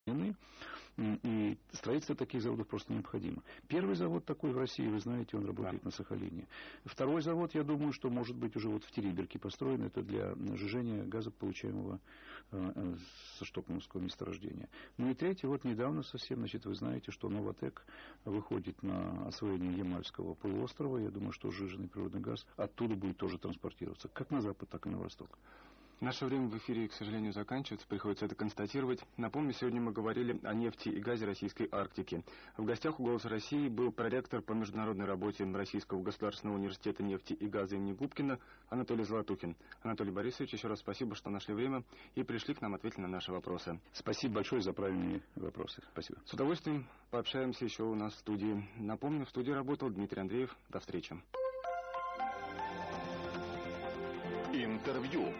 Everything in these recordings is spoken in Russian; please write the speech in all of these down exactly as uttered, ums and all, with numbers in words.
И строительство таких заводов просто необходимо. Первый завод такой в России, вы знаете, он работает да. на Сахалине. Второй завод, я думаю, что может быть уже вот в Териберке построен. Это для сжижения газа, получаемого э, со штокгольмского месторождения. Ну и третий, вот недавно совсем, значит, вы знаете, что Новатэк выходит на освоение Ямальского полуострова. Я думаю, что сжиженный природный газ оттуда будет тоже транспортироваться, как на запад, так и на восток. Наше время в эфире, к сожалению, заканчивается, приходится это констатировать. Напомню, сегодня мы говорили о нефти и газе российской Арктики. В гостях у «Голоса России» был проректор по международной работе Российского государственного университета нефти и газа имени Губкина Анатолий Золотухин. Анатолий Борисович, еще раз спасибо, что нашли время и пришли к нам ответить на наши вопросы. Спасибо большое за правильные вопросы. Спасибо. С удовольствием пообщаемся еще у нас в студии. Напомню, в студии работал Дмитрий Андреев. До встречи. Интервью.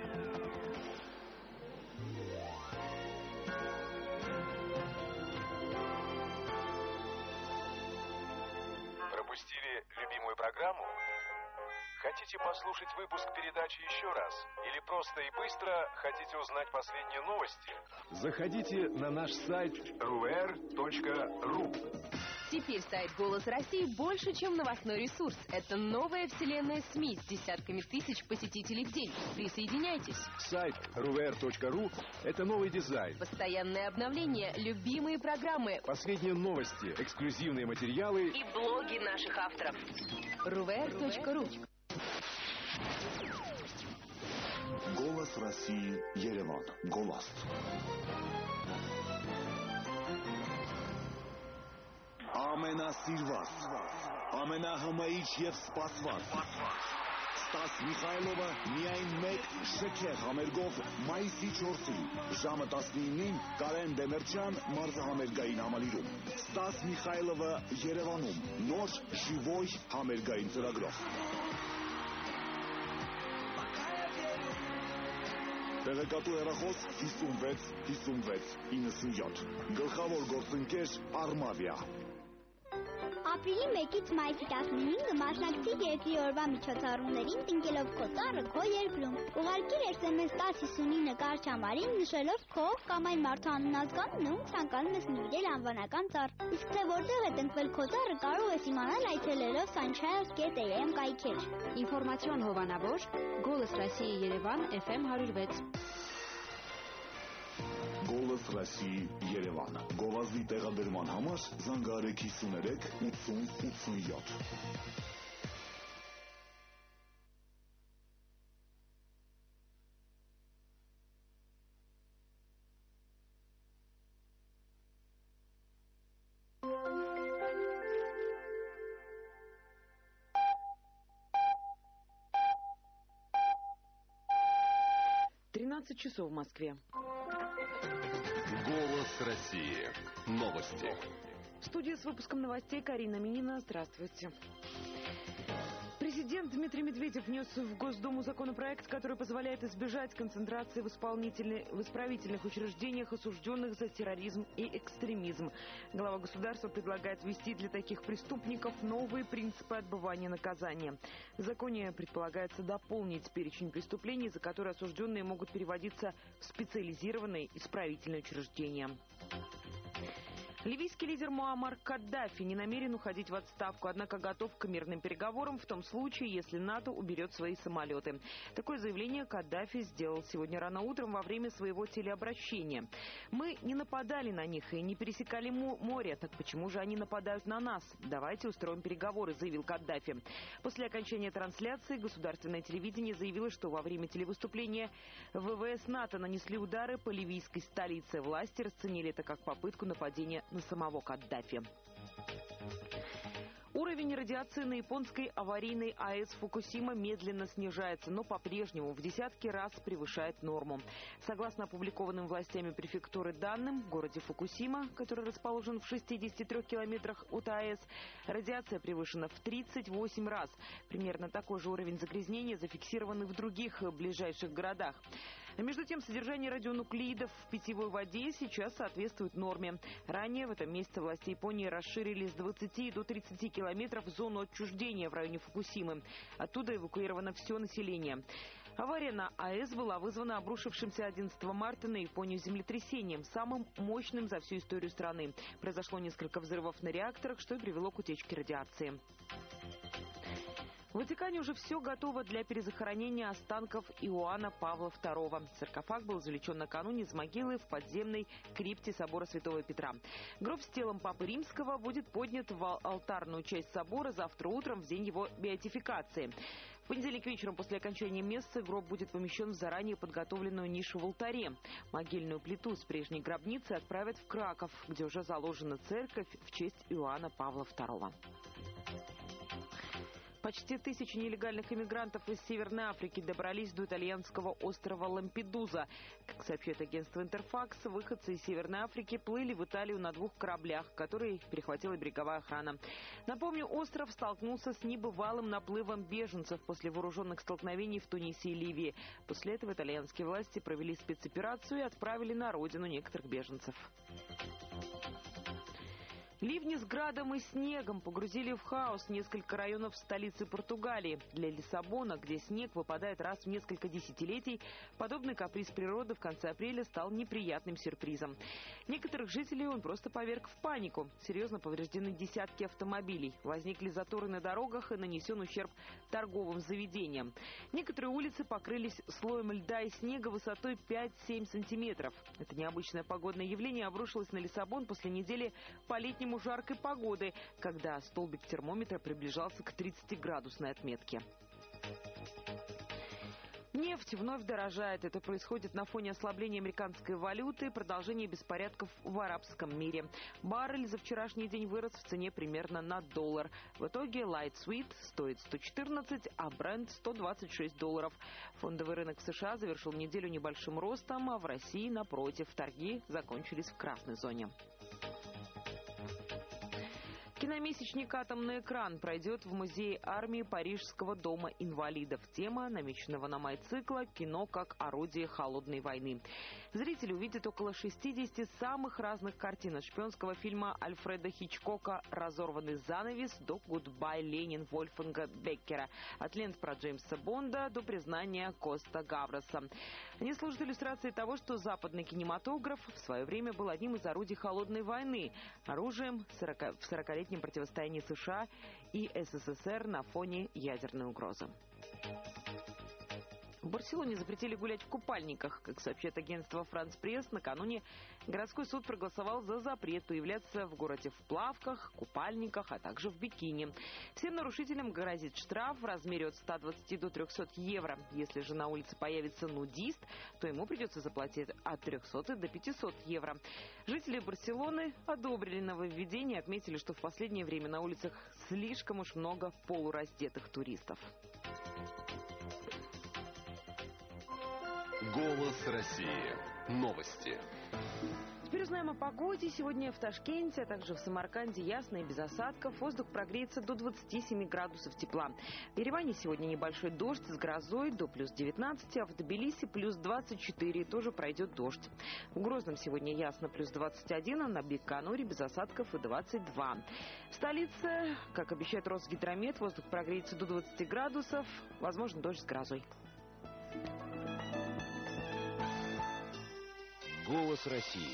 Пропустили любимую программу? Хотите послушать выпуск передачи еще раз? Или просто и быстро хотите узнать последние новости? Заходите на наш сайт эр у эр точка ру. Теперь сайт «Голос России» больше, чем новостной ресурс. Это новая вселенная СМИ с десятками тысяч посетителей в день. Присоединяйтесь. Сайт эр у эр точка ру – это новый дизайн. Постоянное обновление, любимые программы. Последние новости, эксклюзивные материалы и блоги наших авторов. эр у эр точка ру. Голос России, Ереван. Голос. Ամենասիրված, ամենահմայիչ և սպասված Ստաս Միխայլովը միայն մեկ շքեղ համերգով մայիսի չորսին ժամը տասնինին Կարեն Դեմերչյան մարզահամերգային համալիրում Ստաս Միխայլովը Երևանում նոր ժիվոյ համերգային ծրագրով Տեղեկատու հեռախոս հիսունվեց հիսունվեց իննսունյոթ Գլխավոր գործընկեր Արմավիա Ապրիլի մեկից մայիսի տասնհինգը մասնակցի երկրի օրվա միջոցառումներին տնկելով քո ծառը քո երկրում։ Ուղարկիր էս էմ էս տասը հիսունինը կարճամարին նշելով քո կամ այն մարդու անունազգանունը, ում ցանկանում ես նվիրել անվանական ծառ։ Իսկ թե որտեղ է տնկվել քո ծառը կարող ես իմանալ այցելելով sunchild կետ эй էմ կայքեր։ Ինֆորմացիոն հովանավոր Голос России Երևան էֆ էմ հարյուր վեց։ Голос России, Երևան։ Գովազդի տեղադրման համար զանգահարեք հիսուներեք ութսուն ութսունյոթ։ тринадцать часов в Москве. Голос России. Новости. В студии с выпуском новостей Карина Минина. Здравствуйте. Президент Дмитрий Медведев внес в Госдуму законопроект, который позволяет избежать концентрации в, в исправительных учреждениях осужденных за терроризм и экстремизм. Глава государства предлагает ввести для таких преступников новые принципы отбывания наказания. В законе предполагается дополнить перечень преступлений, за которые осужденные могут переводиться в специализированные исправительные учреждения. Ливийский лидер Муаммар Каддафи не намерен уходить в отставку, однако готов к мирным переговорам в том случае, если НАТО уберет свои самолеты. Такое заявление Каддафи сделал сегодня рано утром во время своего телеобращения. «Мы не нападали на них и не пересекали море, так почему же они нападают на нас? Давайте устроим переговоры», — заявил Каддафи. После окончания трансляции государственное телевидение заявило, что во время телевыступления ВВС НАТО нанесли удары по ливийской столице. Власти расценили это как попытку нападения на самого Каддафи. Уровень радиации на японской аварийной АЭС Фукусима медленно снижается, но по-прежнему в десятки раз превышает норму. Согласно опубликованным властями префектуры данным, в городе Фукусима, который расположен в шестидесяти трёх километрах от АЭС, радиация превышена в тридцать восемь раз. Примерно такой же уровень загрязнения зафиксирован и в других ближайших городах. А между тем, содержание радионуклеидов в питьевой воде сейчас соответствует норме. Ранее в этом месяце власти Японии расширили с двадцати до тридцати километров зону отчуждения в районе Фукусимы. Оттуда эвакуировано все население. Авария на АЭС была вызвана обрушившимся одиннадцатого марта на Японию землетрясением, самым мощным за всю историю страны. Произошло несколько взрывов на реакторах, что и привело к утечке радиации. В Ватикане уже все готово для перезахоронения останков Иоанна Павла второго. Саркофаг был извлечен накануне из могилы в подземной крипте собора Святого Петра. Гроб с телом Папы Римского будет поднят в алтарную часть собора завтра утром, в день его беатификации. В понедельник вечером после окончания мессы гроб будет помещен в заранее подготовленную нишу в алтаре. Могильную плиту с прежней гробницы отправят в Краков, где уже заложена церковь в честь Иоанна Павла второго. Почти тысяча нелегальных иммигрантов из Северной Африки добрались до итальянского острова Лампедуза. Как сообщает агентство Интерфакс, выходцы из Северной Африки плыли в Италию на двух кораблях, которые перехватила береговая охрана. Напомню, остров столкнулся с небывалым наплывом беженцев после вооруженных столкновений в Тунисе и Ливии. После этого итальянские власти провели спецоперацию и отправили на родину некоторых беженцев. Ливни с градом и снегом погрузили в хаос несколько районов столицы Португалии. Для Лиссабона, где снег выпадает раз в несколько десятилетий, подобный каприз природы в конце апреля стал неприятным сюрпризом. Некоторых жителей он просто поверг в панику. Серьезно повреждены десятки автомобилей. Возникли заторы на дорогах и нанесен ущерб торговым заведениям. Некоторые улицы покрылись слоем льда и снега высотой пять-семь сантиметров. Это необычное погодное явление обрушилось на Лиссабон после недели по-летнему жаркой погоды, когда столбик термометра приближался к тридцатиградусной отметке. Нефть вновь дорожает. Это происходит на фоне ослабления американской валюты и продолжения беспорядков в арабском мире. Баррель за вчерашний день вырос в цене примерно на доллар. В итоге Light Sweet стоит сто четырнадцать, а Brent сто двадцать шесть долларов. Фондовый рынок в США завершил неделю небольшим ростом, а в России, напротив, торги закончились в красной зоне. Киномесячник «Атомный экран» пройдет в музее армии Парижского дома инвалидов. Тема намеченного на май цикла «Кино как орудие холодной войны». Зрители увидят около шестидесяти самых разных картин, от шпионского фильма Альфреда Хичкока «Разорванный занавес» до «Гудбай, Ленин» Вольфганга Беккера, от лент про Джеймса Бонда до признания Коста Гавроса. Они служат иллюстрацией того, что западный кинематограф в свое время был одним из орудий холодной войны, оружием в сорокалетнем противостоянии США и СССР на фоне ядерной угрозы. В Барселоне запретили гулять в купальниках. Как сообщает агентство «Франс Пресс», накануне городской суд проголосовал за запрет появляться в городе в плавках, купальниках, а также в бикини. Всем нарушителям грозит штраф в размере от ста двадцати до трехсот евро. Если же на улице появится нудист, то ему придется заплатить от трехсот до пятисот евро. Жители Барселоны одобрили нововведение и отметили, что в последнее время на улицах слишком уж много полураздетых туристов. Голос России. Новости. Теперь узнаем о погоде. Сегодня в Ташкенте, а также в Самарканде ясно и без осадков. Воздух прогреется до двадцати семи градусов тепла. В Ереване сегодня небольшой дождь с грозой до плюс девятнадцати, а в Тбилиси плюс двадцать четыре. Тоже пройдет дождь. В Грозном сегодня ясно плюс двадцать один, а на Байконуре без осадков и двадцать два. В столице, как обещает Росгидромет, воздух прогреется до двадцати градусов. Возможно, дождь с грозой. Голос России.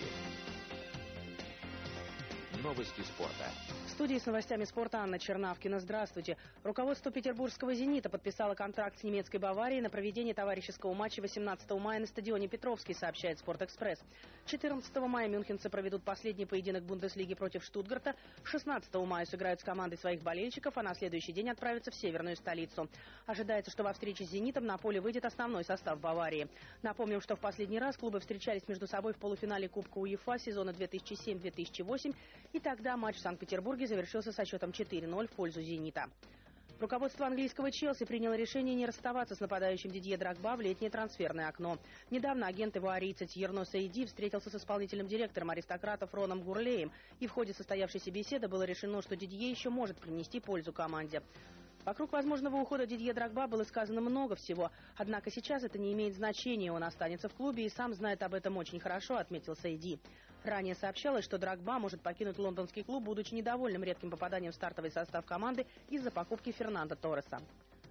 Новости спорта. В студии с новостями спорта Анна Чернавкина. Здравствуйте. Руководство петербургского «Зенита» подписало контракт с немецкой «Баварией» на проведение товарищеского матча восемнадцатого мая на стадионе Петровский, сообщает «Спортэкспресс». четырнадцатого мая мюнхенцы проведут последний поединок Бундеслиги против Штутгарта. шестнадцатого мая сыграют с командой своих болельщиков, а на следующий день отправятся в северную столицу. Ожидается, что во встрече с «Зенитом» на поле выйдет основной состав «Баварии». Напомним, что в последний раз клубы встречались между собой в полуфинале Кубка УЕФА сезона две тысячи семь — две тысячи восемь, и тогда матч в Санкт-Петербурге завершился со счетом четыре ноль в пользу «Зенита». Руководство английского «Челси» приняло решение не расставаться с нападающим Дидье Дрогба в летнее трансферное окно. Недавно агент ивуарийца Тьерно Сейди встретился с исполнительным директором аристократов Роном Гурлеем, и в ходе состоявшейся беседы было решено, что Дидье еще может принести пользу команде. Вокруг возможного ухода Дидье Дрогба было сказано много всего, однако сейчас это не имеет значения, он останется в клубе и сам знает об этом очень хорошо, отметил Сейди. Ранее сообщалось, что Дрогба может покинуть лондонский клуб, будучи недовольным редким попаданием в стартовый состав команды из-за покупки Фернандо Торреса.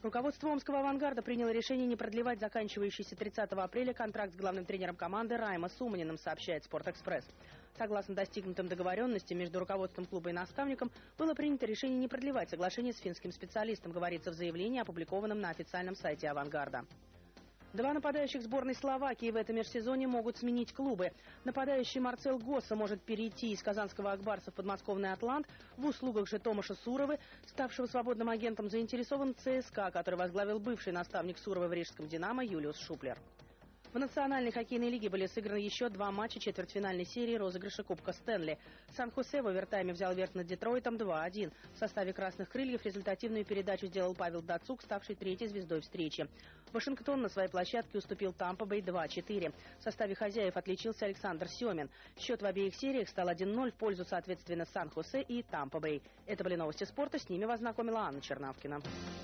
Руководство омского «Авангарда» приняло решение не продлевать заканчивающийся тридцатого апреля контракт с главным тренером команды Раимом Суманиным, сообщает «Спортэкспресс». Согласно достигнутым договоренностям между руководством клуба и наставником, было принято решение не продлевать соглашение с финским специалистом, говорится в заявлении, опубликованном на официальном сайте «Авангарда». Два нападающих сборной Словакии в этом межсезонье могут сменить клубы. Нападающий Марцел Госса может перейти из казанского «Акбарса» в подмосковный «Атлант». В услугах же Томаша Суровы, ставшего свободным агентом, заинтересован ЦСКА, который возглавил бывший наставник Суровы в рижском «Динамо» Юлиус Шуплер. В Национальной хоккейной лиге были сыграны еще два матча четвертьфинальной серии розыгрыша Кубка Стэнли. Сан-Хосе в овертайме взял верх над Детройтом два один. В составе «Красных крыльев» результативную передачу сделал Павел Дацук, ставший третьей звездой встречи. Вашингтон на своей площадке уступил Тампа-Бэй два четыре. В составе хозяев отличился Александр Семин. Счет в обеих сериях стал один ноль в пользу, соответственно, Сан-Хосе и Тампа-Бэй. Это были новости спорта, с ними вас знакомила Анна Чернавкина.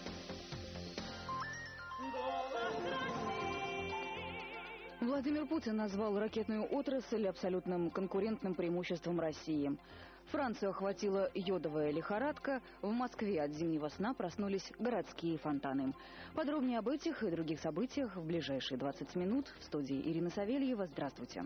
Владимир Путин назвал ракетную отрасль абсолютным конкурентным преимуществом России. Францию охватила йодовая лихорадка. В Москве от зимнего сна проснулись городские фонтаны. Подробнее об этих и других событиях в ближайшие двадцать минут. В студии Ирина Савельева. Здравствуйте.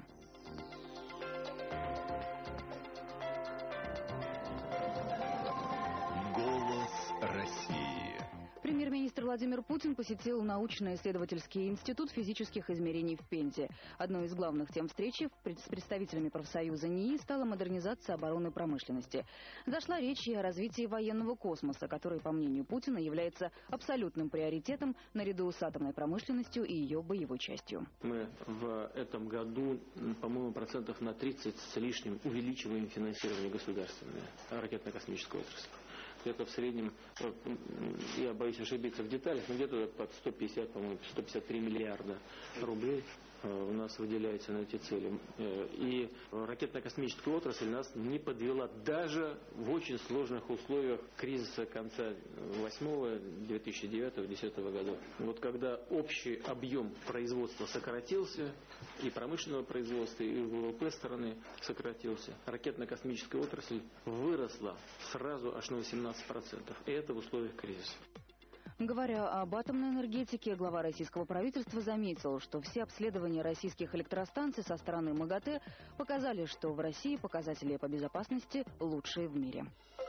Голос России. Премьер-министр Владимир Путин посетил научно-исследовательский институт физических измерений в Пензе. Одной из главных тем встречи с представителями профсоюза НИИ стала модернизация оборонной промышленности. Зашла речь и о развитии военного космоса, который, по мнению Путина, является абсолютным приоритетом наряду с атомной промышленностью и ее боевой частью. Мы в этом году, по-моему, процентов на тридцать с лишним увеличиваем финансирование государственной ракетно-космической отрасли. Это в среднем, я боюсь ошибиться в деталях, но где-то под сто пятьдесят, по-моему, сто пятьдесят три миллиарда рублей у нас выделяется на эти цели. И ракетно-космическая отрасль нас не подвела даже в очень сложных условиях кризиса конца восьмого, две тысячи девятого, две тысячи десятого годов. Вот когда общий объем производства сократился, и промышленного производства, и ВВП страны сократился, ракетно-космическая отрасль выросла сразу аж на восемнадцать процентов. И это в условиях кризиса. Говоря об атомной энергетике, глава российского правительства заметил, что все обследования российских электростанций со стороны МАГАТЭ показали, что в России показатели по безопасности лучшие в мире.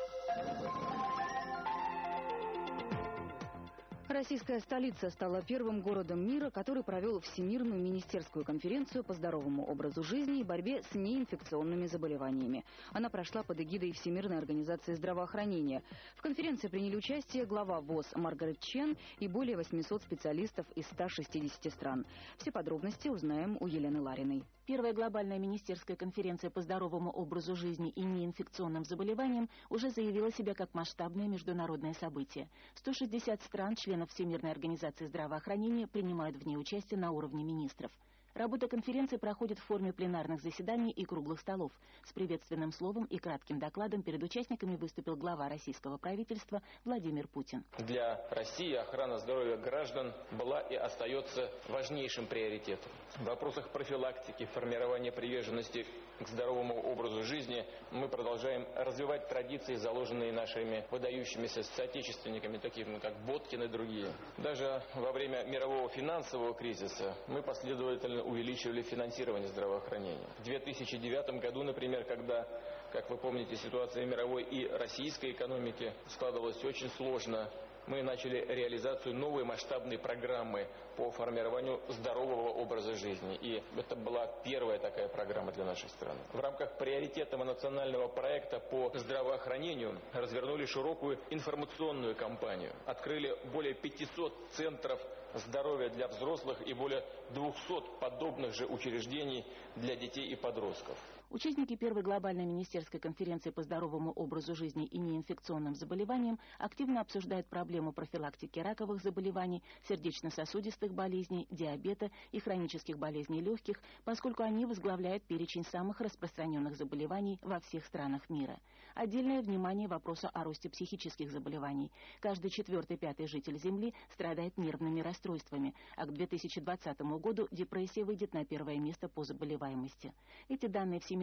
Российская столица стала первым городом мира, который провел Всемирную министерскую конференцию по здоровому образу жизни и борьбе с неинфекционными заболеваниями. Она прошла под эгидой Всемирной организации здравоохранения. В конференции приняли участие глава ВОЗ Маргарет Чен и более восьмисот специалистов из ста шестидесяти стран. Все подробности узнаем у Елены Лариной. Первая глобальная министерская конференция по здоровому образу жизни и неинфекционным заболеваниям уже заявила себя как масштабное международное событие. сто шестьдесят стран, членов Всемирной организации здравоохранения, принимают в ней участие на уровне министров. Работа конференции проходит в форме пленарных заседаний и круглых столов. С приветственным словом и кратким докладом перед участниками выступил глава российского правительства Владимир Путин. Для России охрана здоровья граждан была и остается важнейшим приоритетом. В вопросах профилактики, формирования приверженности к здоровому образу жизни мы продолжаем развивать традиции, заложенные нашими выдающимися соотечественниками, такими как Боткин и другие. Даже во время мирового финансового кризиса мы последовательно увеличивали финансирование здравоохранения. В две тысячи девятом году, например, когда, как вы помните, ситуация мировой и российской экономики складывалась очень сложно, мы начали реализацию новой масштабной программы по формированию здорового образа жизни. И это была первая такая программа для нашей страны. В рамках приоритетного национального проекта по здравоохранению развернули широкую информационную кампанию. Открыли более пятисот центров здоровья для взрослых и более двухсот подобных же учреждений для детей и подростков. Участники первой глобальной министерской конференции по здоровому образу жизни и неинфекционным заболеваниям активно обсуждают проблему профилактики раковых заболеваний, сердечно-сосудистых болезней, диабета и хронических болезней легких, поскольку они возглавляют перечень самых распространенных заболеваний во всех странах мира. Отдельное внимание вопросу о росте психических заболеваний. Каждый четвертый-пятый житель Земли страдает нервными расстройствами, а к две тысячи двадцатому году депрессия выйдет на первое место по заболеваемости. Эти данные Всемирной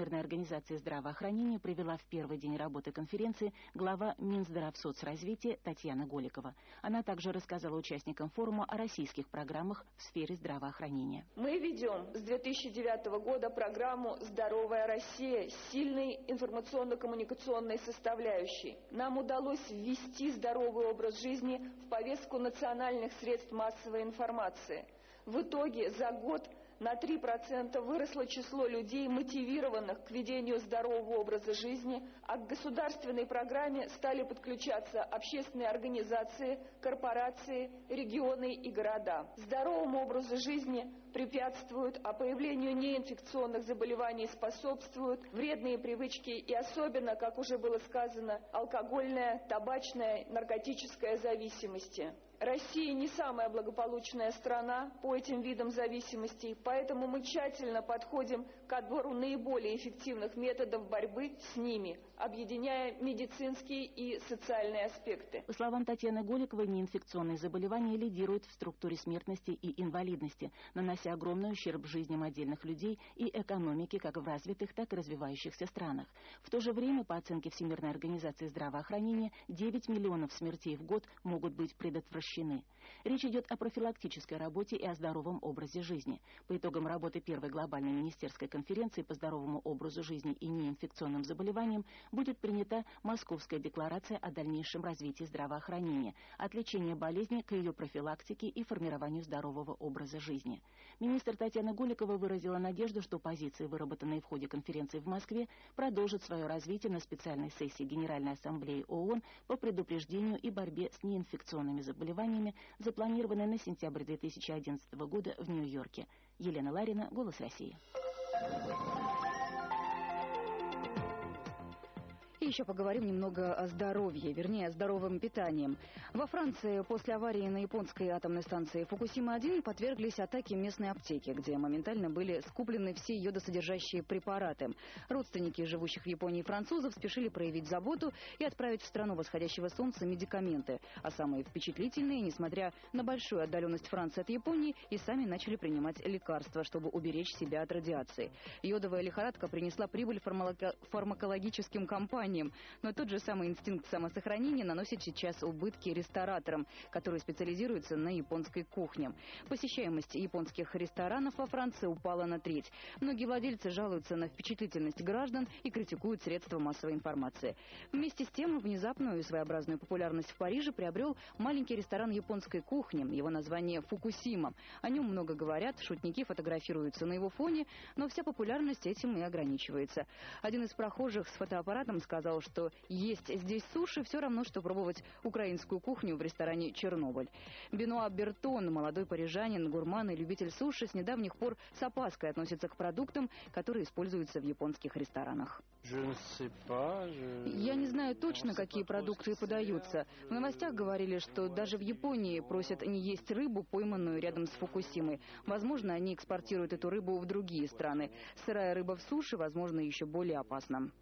Всемирной организации здравоохранения провела в первый день работы конференции глава Минздравсоцразвития Татьяна Голикова. Она также рассказала участникам форума о российских программах в сфере здравоохранения. Мы ведем с две тысячи девятого года программу «Здоровая Россия» с сильной информационно-коммуникационной составляющей. Нам удалось ввести здоровый образ жизни в повестку национальных средств массовой информации. В итоге за год на три процента выросло число людей, мотивированных к ведению здорового образа жизни, а к государственной программе стали подключаться общественные организации, корпорации, регионы и города. Здоровому образу жизни препятствуют, а появлению неинфекционных заболеваний способствуют вредные привычки и особенно, как уже было сказано, алкогольная, табачная, наркотическая зависимости. Россия не самая благополучная страна по этим видам зависимостей, поэтому мы тщательно подходим к отбору наиболее эффективных методов борьбы с ними, объединяя медицинские и социальные аспекты. По словам Татьяны Голиковой, неинфекционные заболевания лидируют в структуре смертности и инвалидности, нанося огромный ущерб жизням отдельных людей и экономике как в развитых, так и развивающихся странах. В то же время, по оценке Всемирной организации здравоохранения, девять миллионов смертей в год могут быть предотвращены. Речь идет о профилактической работе и о здоровом образе жизни. По итогам работы первой глобальной министерской конференции по здоровому образу жизни и неинфекционным заболеваниям будет принята Московская декларация о дальнейшем развитии здравоохранения, от лечения болезни к ее профилактике и формированию здорового образа жизни. Министр Татьяна Голикова выразила надежду, что позиции, выработанные в ходе конференции в Москве, продолжат свое развитие на специальной сессии Генеральной Ассамблеи ООН по предупреждению и борьбе с неинфекционными заболеваниями, запланированной на сентябрь две тысячи одиннадцатого года в Нью-Йорке. Елена Ларина, «Голос России». И еще поговорим немного о здоровье, вернее, о здоровом питании. Во Франции после аварии на японской атомной станции Фукусима-один подверглись атаке местной аптеки, где моментально были скуплены все йодосодержащие препараты. Родственники живущих в Японии французов спешили проявить заботу и отправить в страну восходящего солнца медикаменты. А самые впечатлительные, несмотря на большую отдаленность Франции от Японии, и сами начали принимать лекарства, чтобы уберечь себя от радиации. Йодовая лихорадка принесла прибыль фармако- фармакологическим компаниям. Но тот же самый инстинкт самосохранения наносит сейчас убытки рестораторам, которые специализируются на японской кухне. Посещаемость японских ресторанов во Франции упала на треть. Многие владельцы жалуются на впечатлительность граждан и критикуют средства массовой информации. Вместе с тем, внезапную и своеобразную популярность в Париже приобрел маленький ресторан японской кухни. Его название «Фукусима». О нем много говорят, шутники фотографируются на его фоне, но вся популярность этим и ограничивается. Один из прохожих с фотоаппаратом сказал, что есть здесь суши все равно, что пробовать украинскую кухню в ресторане «Чернобыль». Бенуа Бертон, молодой парижанин, гурман и любитель суши, с недавних пор с опаской относится к продуктам, которые используются в японских ресторанах. Я не знаю точно, какие продукты подаются. В новостях говорили, что даже в Японии просят не есть рыбу, пойманную рядом с Фукусимой. Возможно, они экспортируют эту рыбу в другие страны. Сырая рыба в суши, возможно, еще более опасна.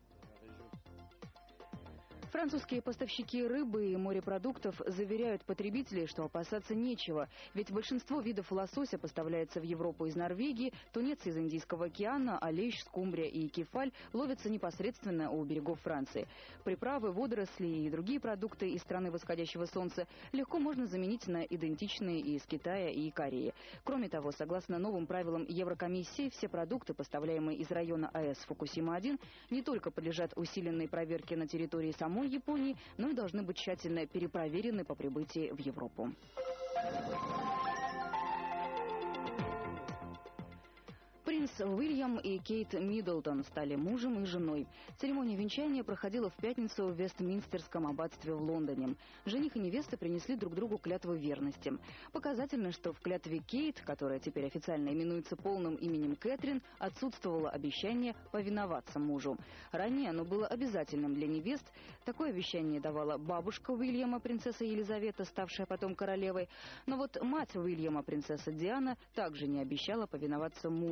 Французские поставщики рыбы и морепродуктов заверяют потребителей, что опасаться нечего, ведь большинство видов лосося поставляется в Европу из Норвегии, тунец из Индийского океана, а лещ, скумбрия и кефаль ловятся непосредственно у берегов Франции. Приправы, водоросли и другие продукты из страны восходящего солнца легко можно заменить на идентичные из Китая и Кореи. Кроме того, согласно новым правилам Еврокомиссии, все продукты, поставляемые из района АЭС Фукусима-один, не только подлежат усиленной проверке на территории самой Японии, но и должны быть тщательно перепроверены по прибытии в Европу. Принц Уильям и Кейт Миддлтон стали мужем и женой. Церемония венчания проходила в пятницу в Вестминстерском аббатстве в Лондоне. Жених и невеста принесли друг другу клятву верности. Показательно, что в клятве Кейт, которая теперь официально именуется полным именем Кэтрин, отсутствовало обещание повиноваться мужу. Ранее оно было обязательным для невест. Такое обещание давала бабушка Уильяма, принцесса Елизавета, ставшая потом королевой. Но вот мать Уильяма, принцесса Диана, также не обещала повиноваться мужу, принцу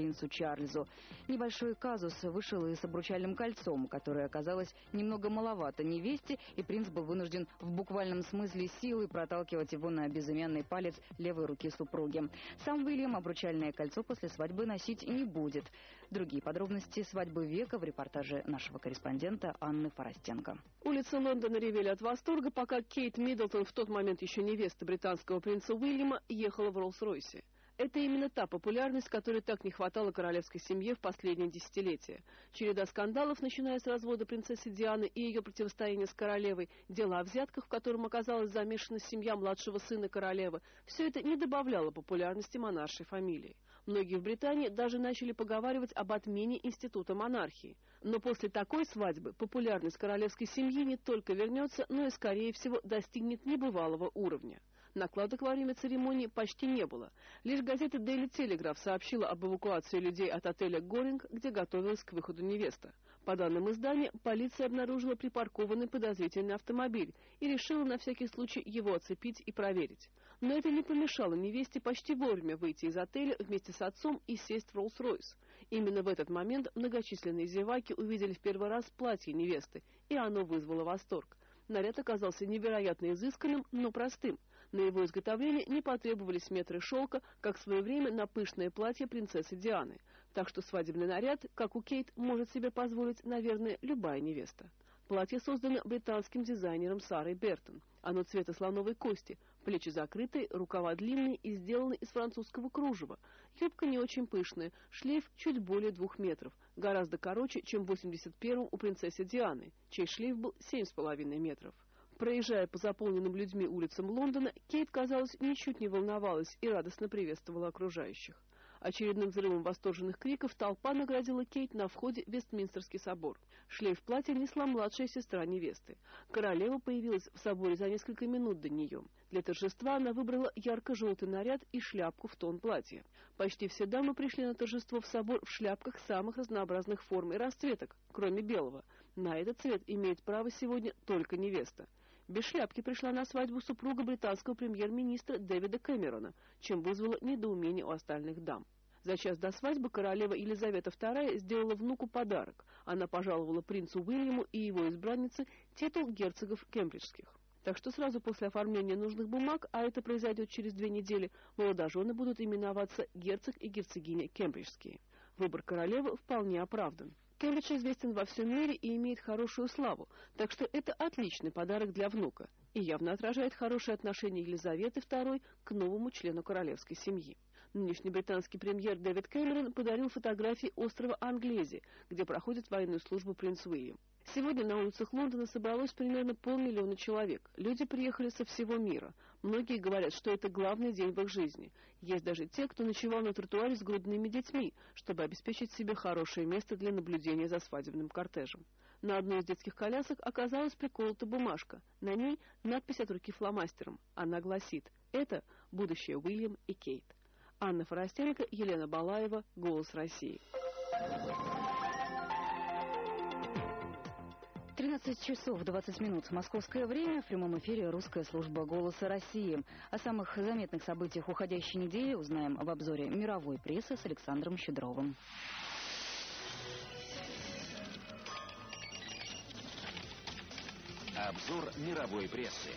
принцу Чарльзу. Небольшой казус вышел и с обручальным кольцом, которое оказалось немного маловато невесте, и принц был вынужден в буквальном смысле силой проталкивать его на безымянный палец левой руки супруги. Сам Уильям обручальное кольцо после свадьбы носить не будет. Другие подробности свадьбы века в репортаже нашего корреспондента Анны Форостенко. Улицы Лондона ревели от восторга, пока Кейт Миддлтон, в тот момент еще невеста британского принца Уильяма, ехала в Роллс-Ройсе. Это именно та популярность, которой так не хватало королевской семье в последние десятилетия. Череда скандалов, начиная с развода принцессы Дианы и ее противостояния с королевой, дело о взятках, в котором оказалась замешана семья младшего сына королевы, все это не добавляло популярности монаршей фамилии. Многие в Британии даже начали поговаривать об отмене института монархии. Но после такой свадьбы популярность королевской семьи не только вернется, но и, скорее всего, достигнет небывалого уровня. Накладок во время церемонии почти не было. Лишь газета Daily Telegraph сообщила об эвакуации людей от отеля Горинг, где готовилась к выходу невеста. По данным издания, полиция обнаружила припаркованный подозрительный автомобиль и решила на всякий случай его оцепить и проверить. Но это не помешало невесте почти вовремя выйти из отеля вместе с отцом и сесть в Роллс-Ройс. Именно в этот момент многочисленные зеваки увидели в первый раз платье невесты, и оно вызвало восторг. Наряд оказался невероятно изысканным, но простым. На его изготовление не потребовались метры шелка, как в свое время на пышное платье принцессы Дианы. Так что свадебный наряд, как у Кейт, может себе позволить, наверное, любая невеста. Платье создано британским дизайнером Сарой Бертон. Оно цвета слоновой кости, плечи закрытые, рукава длинные и сделаны из французского кружева. Юбка не очень пышная, шлейф чуть более двух метров, гораздо короче, чем в восемьдесят первом у принцессы Дианы, чей шлейф был семь с половиной метров. Проезжая по заполненным людьми улицам Лондона, Кейт, казалось, ничуть не волновалась и радостно приветствовала окружающих. Очередным взрывом восторженных криков толпа наградила Кейт на входе в Вестминстерский собор. Шлейф платья несла младшая сестра невесты. Королева появилась в соборе за несколько минут до нее. Для торжества она выбрала ярко-желтый наряд и шляпку в тон платья. Почти все дамы пришли на торжество в собор в шляпках самых разнообразных форм и расцветок, кроме белого. На этот цвет имеет право сегодня только невеста. Без шляпки пришла на свадьбу супруга британского премьер-министра Дэвида Кэмерона, чем вызвало недоумение у остальных дам. За час до свадьбы королева Елизавета вторая сделала внуку подарок. Она пожаловала принцу Уильяму и его избраннице титул герцогов кембриджских. Так что сразу после оформления нужных бумаг, а это произойдет через две недели, молодожены будут именоваться герцог и герцогиня кембриджские. Выбор королевы вполне оправдан. Кембридж известен во всем мире и имеет хорошую славу, так что это отличный подарок для внука и явно отражает хорошее отношение Елизаветы второй к новому члену королевской семьи. Нынешний британский премьер Дэвид Кэмерон подарил фотографии острова Англези, где проходит военную службу принц Уильям. Сегодня на улицах Лондона собралось примерно полмиллиона человек. Люди приехали со всего мира. Многие говорят, что это главный день в их жизни. Есть даже те, кто ночевал на тротуаре с грудными детьми, чтобы обеспечить себе хорошее место для наблюдения за свадебным кортежем. На одной из детских колясок оказалась приколота бумажка. На ней надпись от руки фломастером. Она гласит: «Это будущее Уильям и Кейт». Анна Форостенко, Елена Балаева, «Голос России». тринадцать часов двадцать минут. Московское время. В прямом эфире русская служба «Голоса России». О самых заметных событиях уходящей недели узнаем в обзоре мировой прессы с Александром Щедровым. Обзор мировой прессы.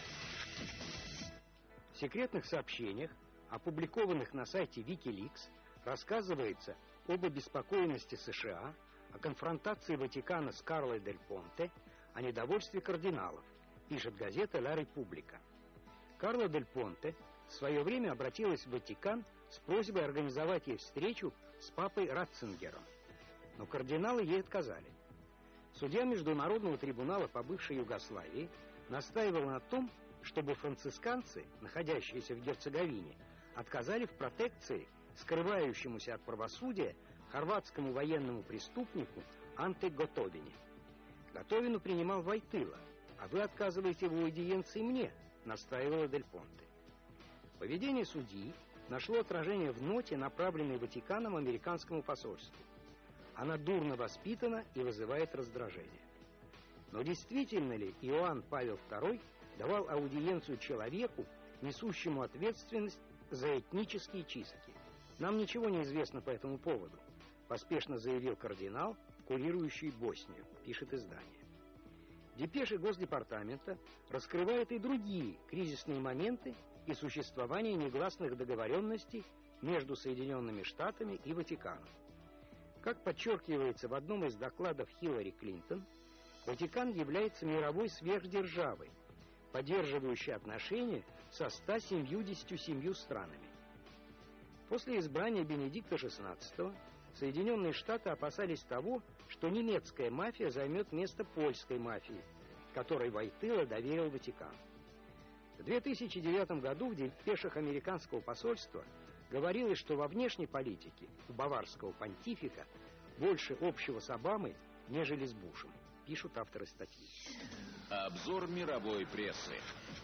В секретных сообщениях, опубликованных на сайте Wikileaks, рассказывается об обеспокоенности США, о конфронтации Ватикана с Карлой Дель Понте, о недовольстве кардиналов, пишет газета «Ла Република». Карла Дель Понте в свое время обратилась в Ватикан с просьбой организовать ей встречу с папой Ратцингером. Но кардиналы ей отказали. Судья Международного трибунала по бывшей Югославии настаивал на том, чтобы францисканцы, находящиеся в Герцеговине, отказали в протекции скрывающемуся от правосудия хорватскому военному преступнику Анте Готовине. Готовину принимал Войтыла, а вы отказываете в аудиенции мне, настаивала Дель Понте. Поведение судьи нашло отражение в ноте, направленной Ватиканом американскому посольству. Она дурно воспитана и вызывает раздражение. Но действительно ли Иоанн Павел второй давал аудиенцию человеку, несущему ответственность за этнические чистки? Нам ничего не известно по этому поводу. поспешно заявил кардинал, курирующий Боснию, пишет издание. Депеши Госдепартамента раскрывают и другие кризисные моменты и существование негласных договоренностей между Соединенными Штатами и Ватиканом. Как подчеркивается в одном из докладов Хиллари Клинтон, Ватикан является мировой сверхдержавой, поддерживающей отношения со ста семьюдесятью семью странами. После избрания Бенедикта шестнадцатого Соединенные Штаты опасались того, что немецкая мафия займет место польской мафии, которой Войтыла доверил Ватикан. В две тысячи девятом году в депешах американского посольства говорилось, что во внешней политике у баварского понтифика больше общего с Обамой, нежели с Бушем, пишут авторы статьи. Обзор мировой прессы.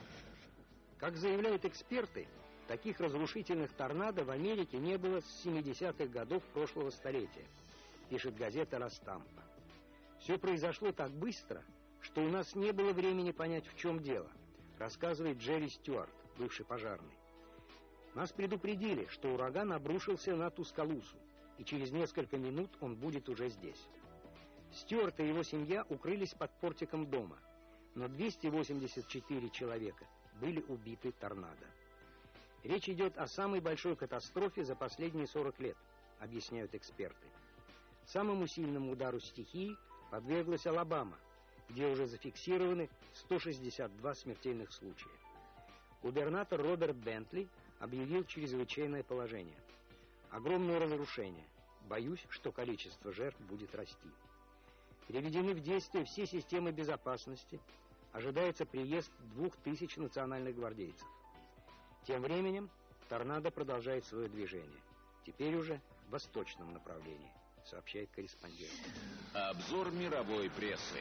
Как заявляют эксперты, таких разрушительных торнадо в Америке не было с семидесятых годов прошлого столетия, пишет газета «Ла Стампа». Все произошло так быстро, что у нас не было времени понять, в чем дело, рассказывает Джерри Стюарт, бывший пожарный. Нас предупредили, что ураган обрушился на Тускалусу, и через несколько минут он будет уже здесь. Стюарт и его семья укрылись под портиком дома, но двести восемьдесят четыре человека были убиты торнадо. Речь идет о самой большой катастрофе за последние сорок лет, объясняют эксперты. Самому сильному удару стихии подверглась Алабама, где уже зафиксированы сто шестьдесят два смертельных случая. Губернатор Роберт Бентли объявил чрезвычайное положение. Огромное разрушение. Боюсь, что количество жертв будет расти. Приведены в действие все системы безопасности. Ожидается приезд двух тысяч национальных гвардейцев. Тем временем торнадо продолжает свое движение. Теперь уже в восточном направлении, сообщает корреспондент. Обзор мировой прессы.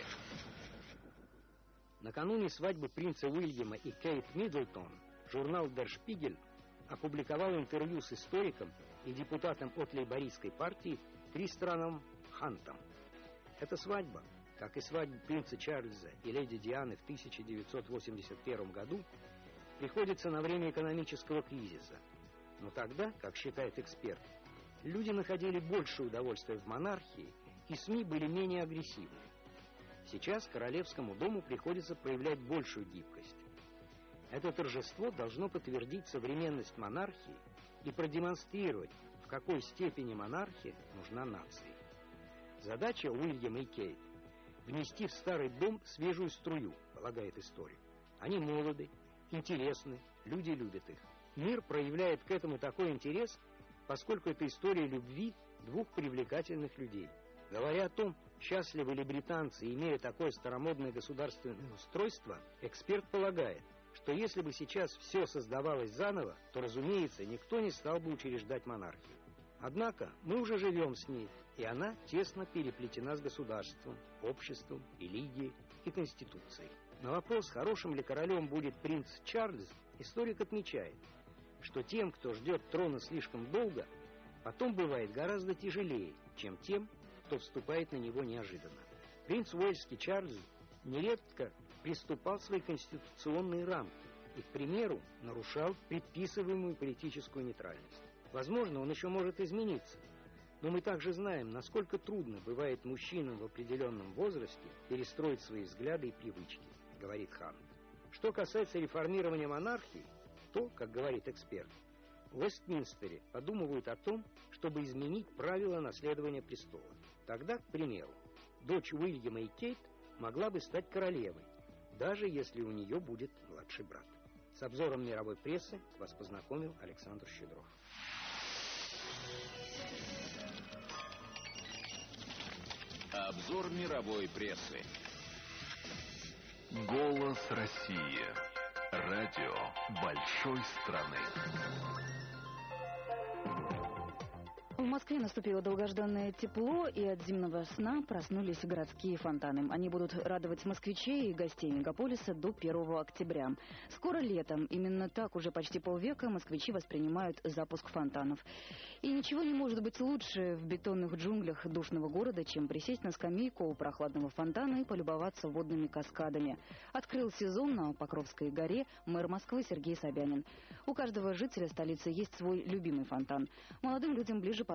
Накануне свадьбы принца Уильяма и Кейт Миддлтон журнал Der Spiegel опубликовал интервью с историком и депутатом от лейбористской партии Тристраном Хантом. Эта свадьба, как и свадьба принца Чарльза и леди Дианы в тысяча девятьсот восемьдесят первом году, приходится на время экономического кризиса. Но тогда, как считает эксперт, люди находили больше удовольствия в монархии, и СМИ были менее агрессивны. Сейчас королевскому дому приходится проявлять большую гибкость. Это торжество должно подтвердить современность монархии и продемонстрировать, в какой степени монархия нужна нации. Задача Уильяма и Кейт – внести в старый дом свежую струю, полагает историк. Они молоды, интересны, люди любят их. Мир проявляет к этому такой интерес, поскольку это история любви двух привлекательных людей. Говоря о том, счастливы ли британцы, имея такое старомодное государственное устройство, эксперт полагает, что если бы сейчас все создавалось заново, то, разумеется, никто не стал бы учреждать монархию. Однако мы уже живем с ней, и она тесно переплетена с государством, обществом, религией и конституцией. На вопрос, хорошим ли королем будет принц Чарльз, историк отмечает, что тем, кто ждет трона слишком долго, потом бывает гораздо тяжелее, чем тем, кто вступает на него неожиданно. Принц Уэльский Чарльз нередко приступал свои конституционные рамки и, к примеру, нарушал предписываемую политическую нейтральность. Возможно, он еще может измениться, но мы также знаем, насколько трудно бывает мужчинам в определенном возрасте перестроить свои взгляды и привычки, говорит Хант. Что касается реформирования монархии, то, как говорит эксперт, в Вестминстере подумывают о том, чтобы изменить правила наследования престола. Тогда, к примеру, дочь Уильяма и Кейт могла бы стать королевой, даже если у нее будет младший брат. С обзором мировой прессы вас познакомил Александр Щедров. Обзор мировой прессы. Голос России. Радио большой страны. В Москве наступило долгожданное тепло, и от зимнего сна проснулись городские фонтаны. Они будут радовать москвичей и гостей мегаполиса до первого октября. Скоро летом. Именно так уже почти полвека москвичи воспринимают запуск фонтанов. И ничего не может быть лучше в бетонных джунглях душного города, чем присесть на скамейку у прохладного фонтана и полюбоваться водными каскадами. Открыл сезон на Покровской горе мэр Москвы Сергей Собянин. У каждого жителя столицы есть свой любимый фонтан. Молодым людям ближе подобное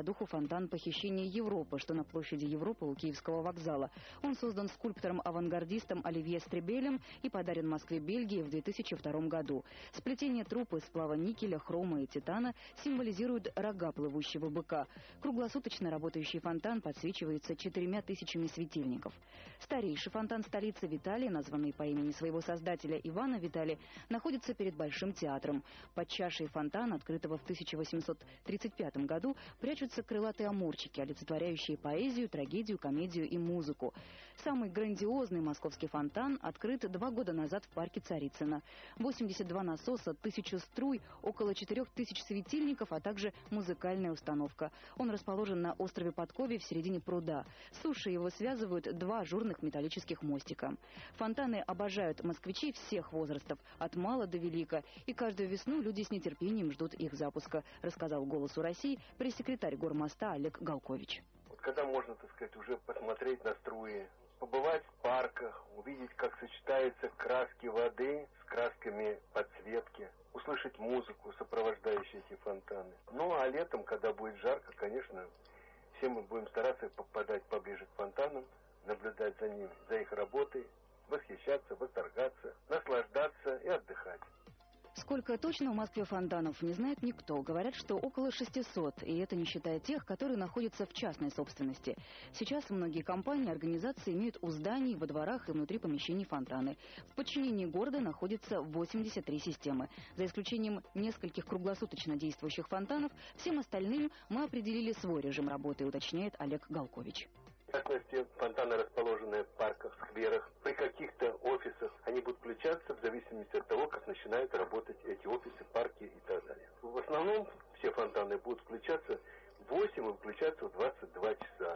по духу фонтан «Похищение Европы», что на площади Европы у Киевского вокзала. Он создан скульптором-авангардистом Оливье Стребелем и подарен Москве, Бельгии в две тысячи втором году. Сплетение труб из сплава никеля, хрома и титана символизирует рога плывущего быка. Круглосуточно работающий фонтан подсвечивается четырьмя тысячами светильников. Старейший фонтан столицы Виталий, названный по имени своего создателя Ивана Виталий, находится перед Большим театром. Под чашей фонтана, открытого в тысяча восемьсот тридцать пятом году, прячутся крылатые амурчики, олицетворяющие поэзию, трагедию, комедию и музыку. Самый грандиозный московский фонтан открыт два года назад в парке Царицына. восемьдесят два насоса, тысячу струй, около четырех тысяч светильников, а также музыкальная установка. Он расположен на острове Подкове в середине пруда. С сушей его связывают два ажурных металлических мостика. Фонтаны обожают москвичи всех возрастов, от мала до велика, и каждую весну люди с нетерпением ждут их запуска, рассказал «Голосу России» пресс-секретарь Гормоста Олег Галкович. Вот когда можно, так сказать, уже посмотреть на струи, побывать в парках, увидеть, как сочетаются краски воды с красками подсветки, услышать музыку, сопровождающую эти фонтаны. Ну а летом, когда будет жарко, конечно, все мы будем стараться попадать поближе к фонтанам, наблюдать за ними, за их работой, восхищаться, восторгаться, наслаждаться и отдыхать. Сколько точно в Москве фонтанов, не знает никто. Говорят, что около шестисот, и это не считая тех, которые находятся в частной собственности. Сейчас многие компании и организации имеют у зданий, во дворах и внутри помещений фонтаны. В подчинении города находится восемьдесят три системы. За исключением нескольких круглосуточно действующих фонтанов, всем остальным мы определили свой режим работы, уточняет Олег Галкович. В частности, фонтаны, расположенные в парках, скверах, при каких-то офисах, они будут включаться в зависимости от того, как начинают работать эти офисы, парки и так далее. В основном все фонтаны будут включаться в восемь и включаться в двадцать два часа.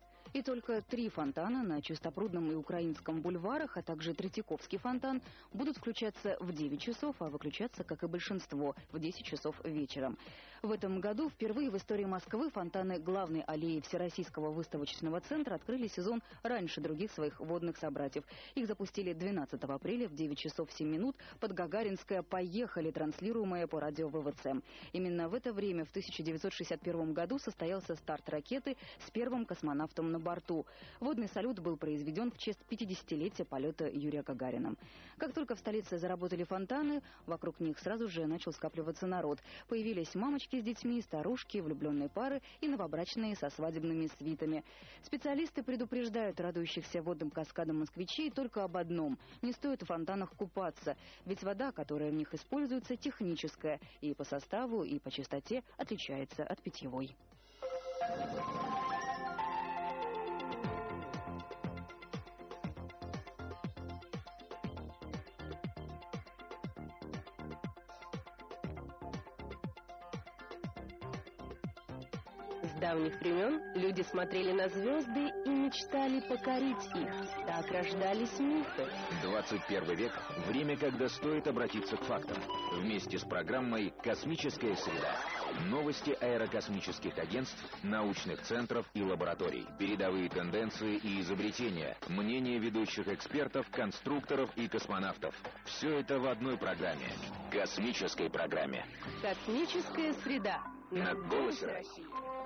И только три фонтана на Чистопрудном и Украинском бульварах, а также Третьяковский фонтан будут включаться в девять часов, а выключаться, как и большинство, в десять часов вечером. В этом году впервые в истории Москвы фонтаны главной аллеи Всероссийского выставочного центра открыли сезон раньше других своих водных собратьев. Их запустили двенадцатого апреля в девять часов семь минут под Гагаринское «Поехали», транслируемое по радио вэ вэ цэ. Именно в это время в тысяча девятьсот шестьдесят первом году состоялся старт ракеты с первым космонавтом на борту. Водный салют был произведен в честь пятидесятилетия полета Юрия Гагарина. Как только в столице заработали фонтаны, вокруг них сразу же начал скапливаться народ. Появились мамочки с детьми, старушки, влюбленные пары и новобрачные со свадебными свитами. Специалисты предупреждают радующихся водным каскадам москвичей только об одном – не стоит в фонтанах купаться, ведь вода, которая в них используется, техническая и по составу, и по чистоте отличается от питьевой. С давних времен люди смотрели на звезды и мечтали покорить их. Так рождались мифы. двадцать первый век – время, когда стоит обратиться к фактам. Вместе с программой «Космическая среда». Новости аэрокосмических агентств, научных центров и лабораторий. Передовые тенденции и изобретения. Мнения ведущих экспертов, конструкторов и космонавтов. Все это в одной программе. Космической программе. «Космическая среда». На «Голосе России».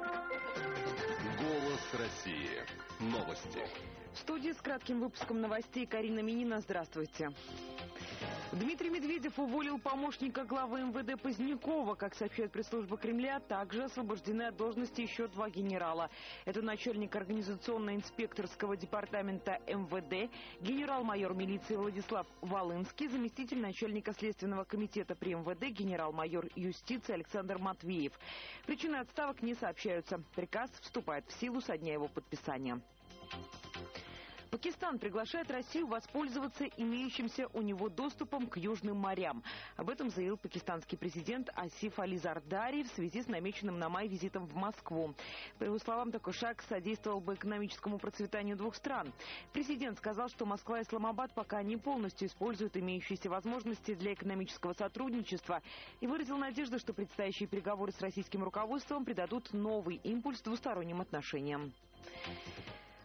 «Голос России». Новости. В студии с кратким выпуском новостей Карина Минина. Здравствуйте. Дмитрий Медведев уволил помощника главы эм вэ дэ Позднякова. Как сообщает пресс-служба Кремля, также освобождены от должности еще два генерала. Это начальник организационно-инспекторского департамента эм вэ дэ, генерал-майор милиции Владислав Волынский, заместитель начальника Следственного комитета при эм вэ дэ, генерал-майор юстиции Александр Матвеев. Причины отставок не сообщаются. Приказ вступает в силу со дня его подписания. Пакистан приглашает Россию воспользоваться имеющимся у него доступом к южным морям. Об этом заявил пакистанский президент Асиф Али Зардари в связи с намеченным на май визитом в Москву. По его словам, такой шаг содействовал бы экономическому процветанию двух стран. Президент сказал, что Москва и Исламабад пока не полностью используют имеющиеся возможности для экономического сотрудничества и выразил надежду, что предстоящие переговоры с российским руководством придадут новый импульс двусторонним отношениям.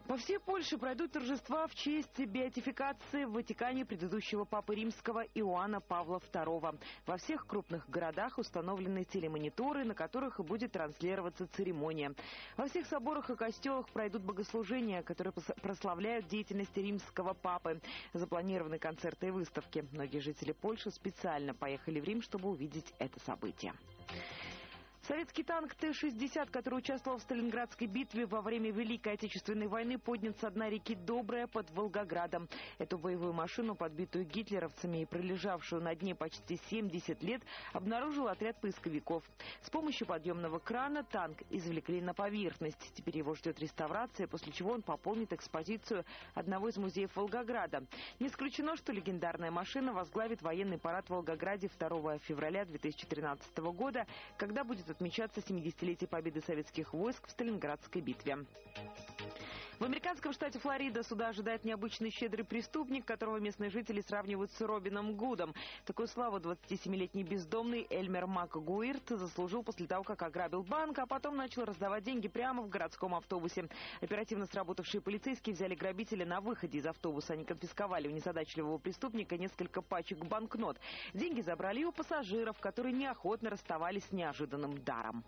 По всей Польше пройдут торжества в честь беатификации в Ватикане предыдущего папы римского Иоанна Павла второго. Во всех крупных городах установлены телемониторы, на которых и будет транслироваться церемония. Во всех соборах и костелах пройдут богослужения, которые прославляют деятельность римского папы. Запланированы концерты и выставки. Многие жители Польши специально поехали в Рим, чтобы увидеть это событие. Советский танк Т шестьдесят, который участвовал в Сталинградской битве во время Великой Отечественной войны, поднят со дна реки Добрая под Волгоградом. Эту боевую машину, подбитую гитлеровцами и пролежавшую на дне почти семьдесят лет, обнаружил отряд поисковиков. С помощью подъемного крана танк извлекли на поверхность. Теперь его ждет реставрация, после чего он пополнит экспозицию одного из музеев Волгограда. Не исключено, что легендарная машина возглавит военный парад в Волгограде второго февраля две тысячи тринадцатого года, когда будет отмечаться семидесятилетие победы советских войск в Сталинградской битве. В американском штате Флорида суда ожидает необычный щедрый преступник, которого местные жители сравнивают с Робином Гудом. Такую славу двадцатисемилетний бездомный Эльмер МакГуирт заслужил после того, как ограбил банк, а потом начал раздавать деньги прямо в городском автобусе. Оперативно сработавшие полицейские взяли грабителя на выходе из автобуса. Они конфисковали у незадачливого преступника несколько пачек банкнот. Деньги забрали и у пассажиров, которые неохотно расставались с неожиданным даром.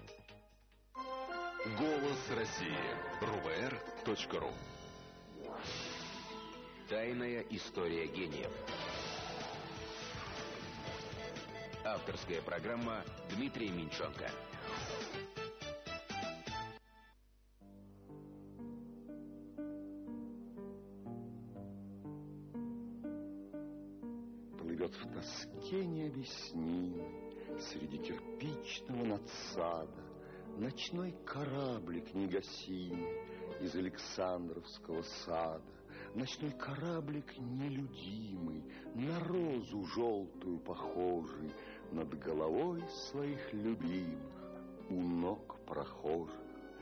Голос России. эр вэ эр точка ру. Тайная история гениев. Авторская программа Дмитрия Минченко. Плывет в тоске необъяснимой среди кирпичного надсада ночной кораблик негасимый из Александровского сада. Ночной кораблик нелюдимый, на розу желтую похожий, над головой своих любимых, у ног прохожих.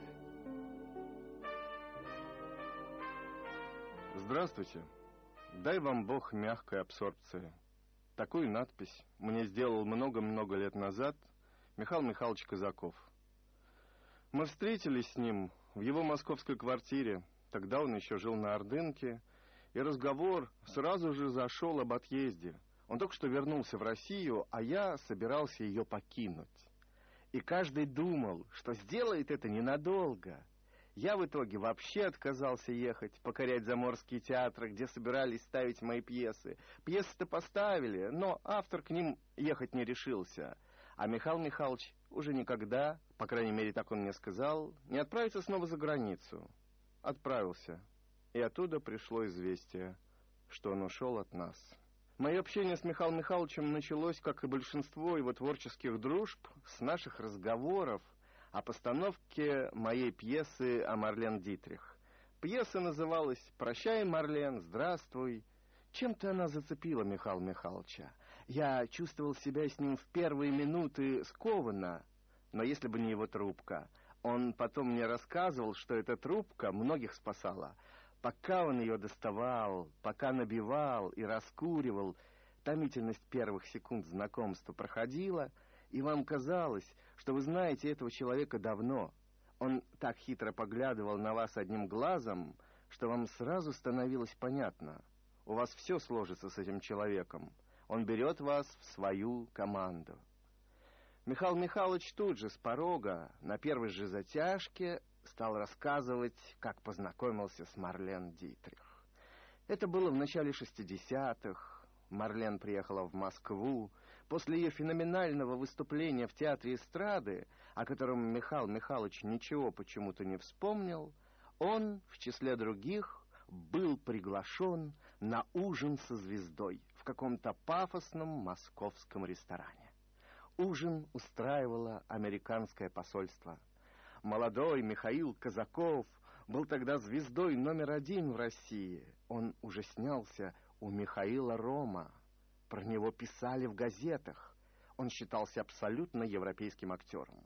Здравствуйте. Дай вам Бог мягкой абсорбции. Такую надпись мне сделал много-много лет назад Михаил Михайлович Казаков. Мы встретились с ним в его московской квартире, тогда он еще жил на Ордынке, и разговор сразу же зашел об отъезде. Он только что вернулся в Россию, а я собирался ее покинуть. И каждый думал, что сделает это ненадолго. Я в итоге вообще отказался ехать, покорять заморские театры, где собирались ставить мои пьесы. Пьесы-то поставили, но автор к ним ехать не решился. А Михаил Михайлович уже никогда, по крайней мере, так он мне сказал, не отправится снова за границу. Отправился. И оттуда пришло известие, что он ушел от нас. Мое общение с Михаилом Михайловичем началось, как и большинство его творческих дружб, с наших разговоров о постановке моей пьесы о Марлен Дитрих. Пьеса называлась «Прощай, Марлен, здравствуй». Чем-то она зацепила Михаила Михайловича. Я чувствовал себя с ним в первые минуты скованно, но если бы не его трубка. Он потом мне рассказывал, что эта трубка многих спасала. Пока он ее доставал, пока набивал и раскуривал, томительность первых секунд знакомства проходила, и вам казалось, что вы знаете этого человека давно. Он так хитро поглядывал на вас одним глазом, что вам сразу становилось понятно. У вас все сложится с этим человеком. Он берет вас в свою команду. Михаил Михайлович тут же с порога, на первой же затяжке, стал рассказывать, как познакомился с Марлен Дитрих. Это было в начале шестидесятых. Марлен приехала в Москву. После ее феноменального выступления в Театре эстрады, о котором Михаил Михайлович ничего почему-то не вспомнил, он, в числе других, был приглашен на ужин со звездой в каком-то пафосном московском ресторане. Ужин устраивало американское посольство. Молодой Михаил Казаков был тогда звездой номер один в России. Он уже снялся у Михаила Рома. Про него писали в газетах. Он считался абсолютно европейским актером.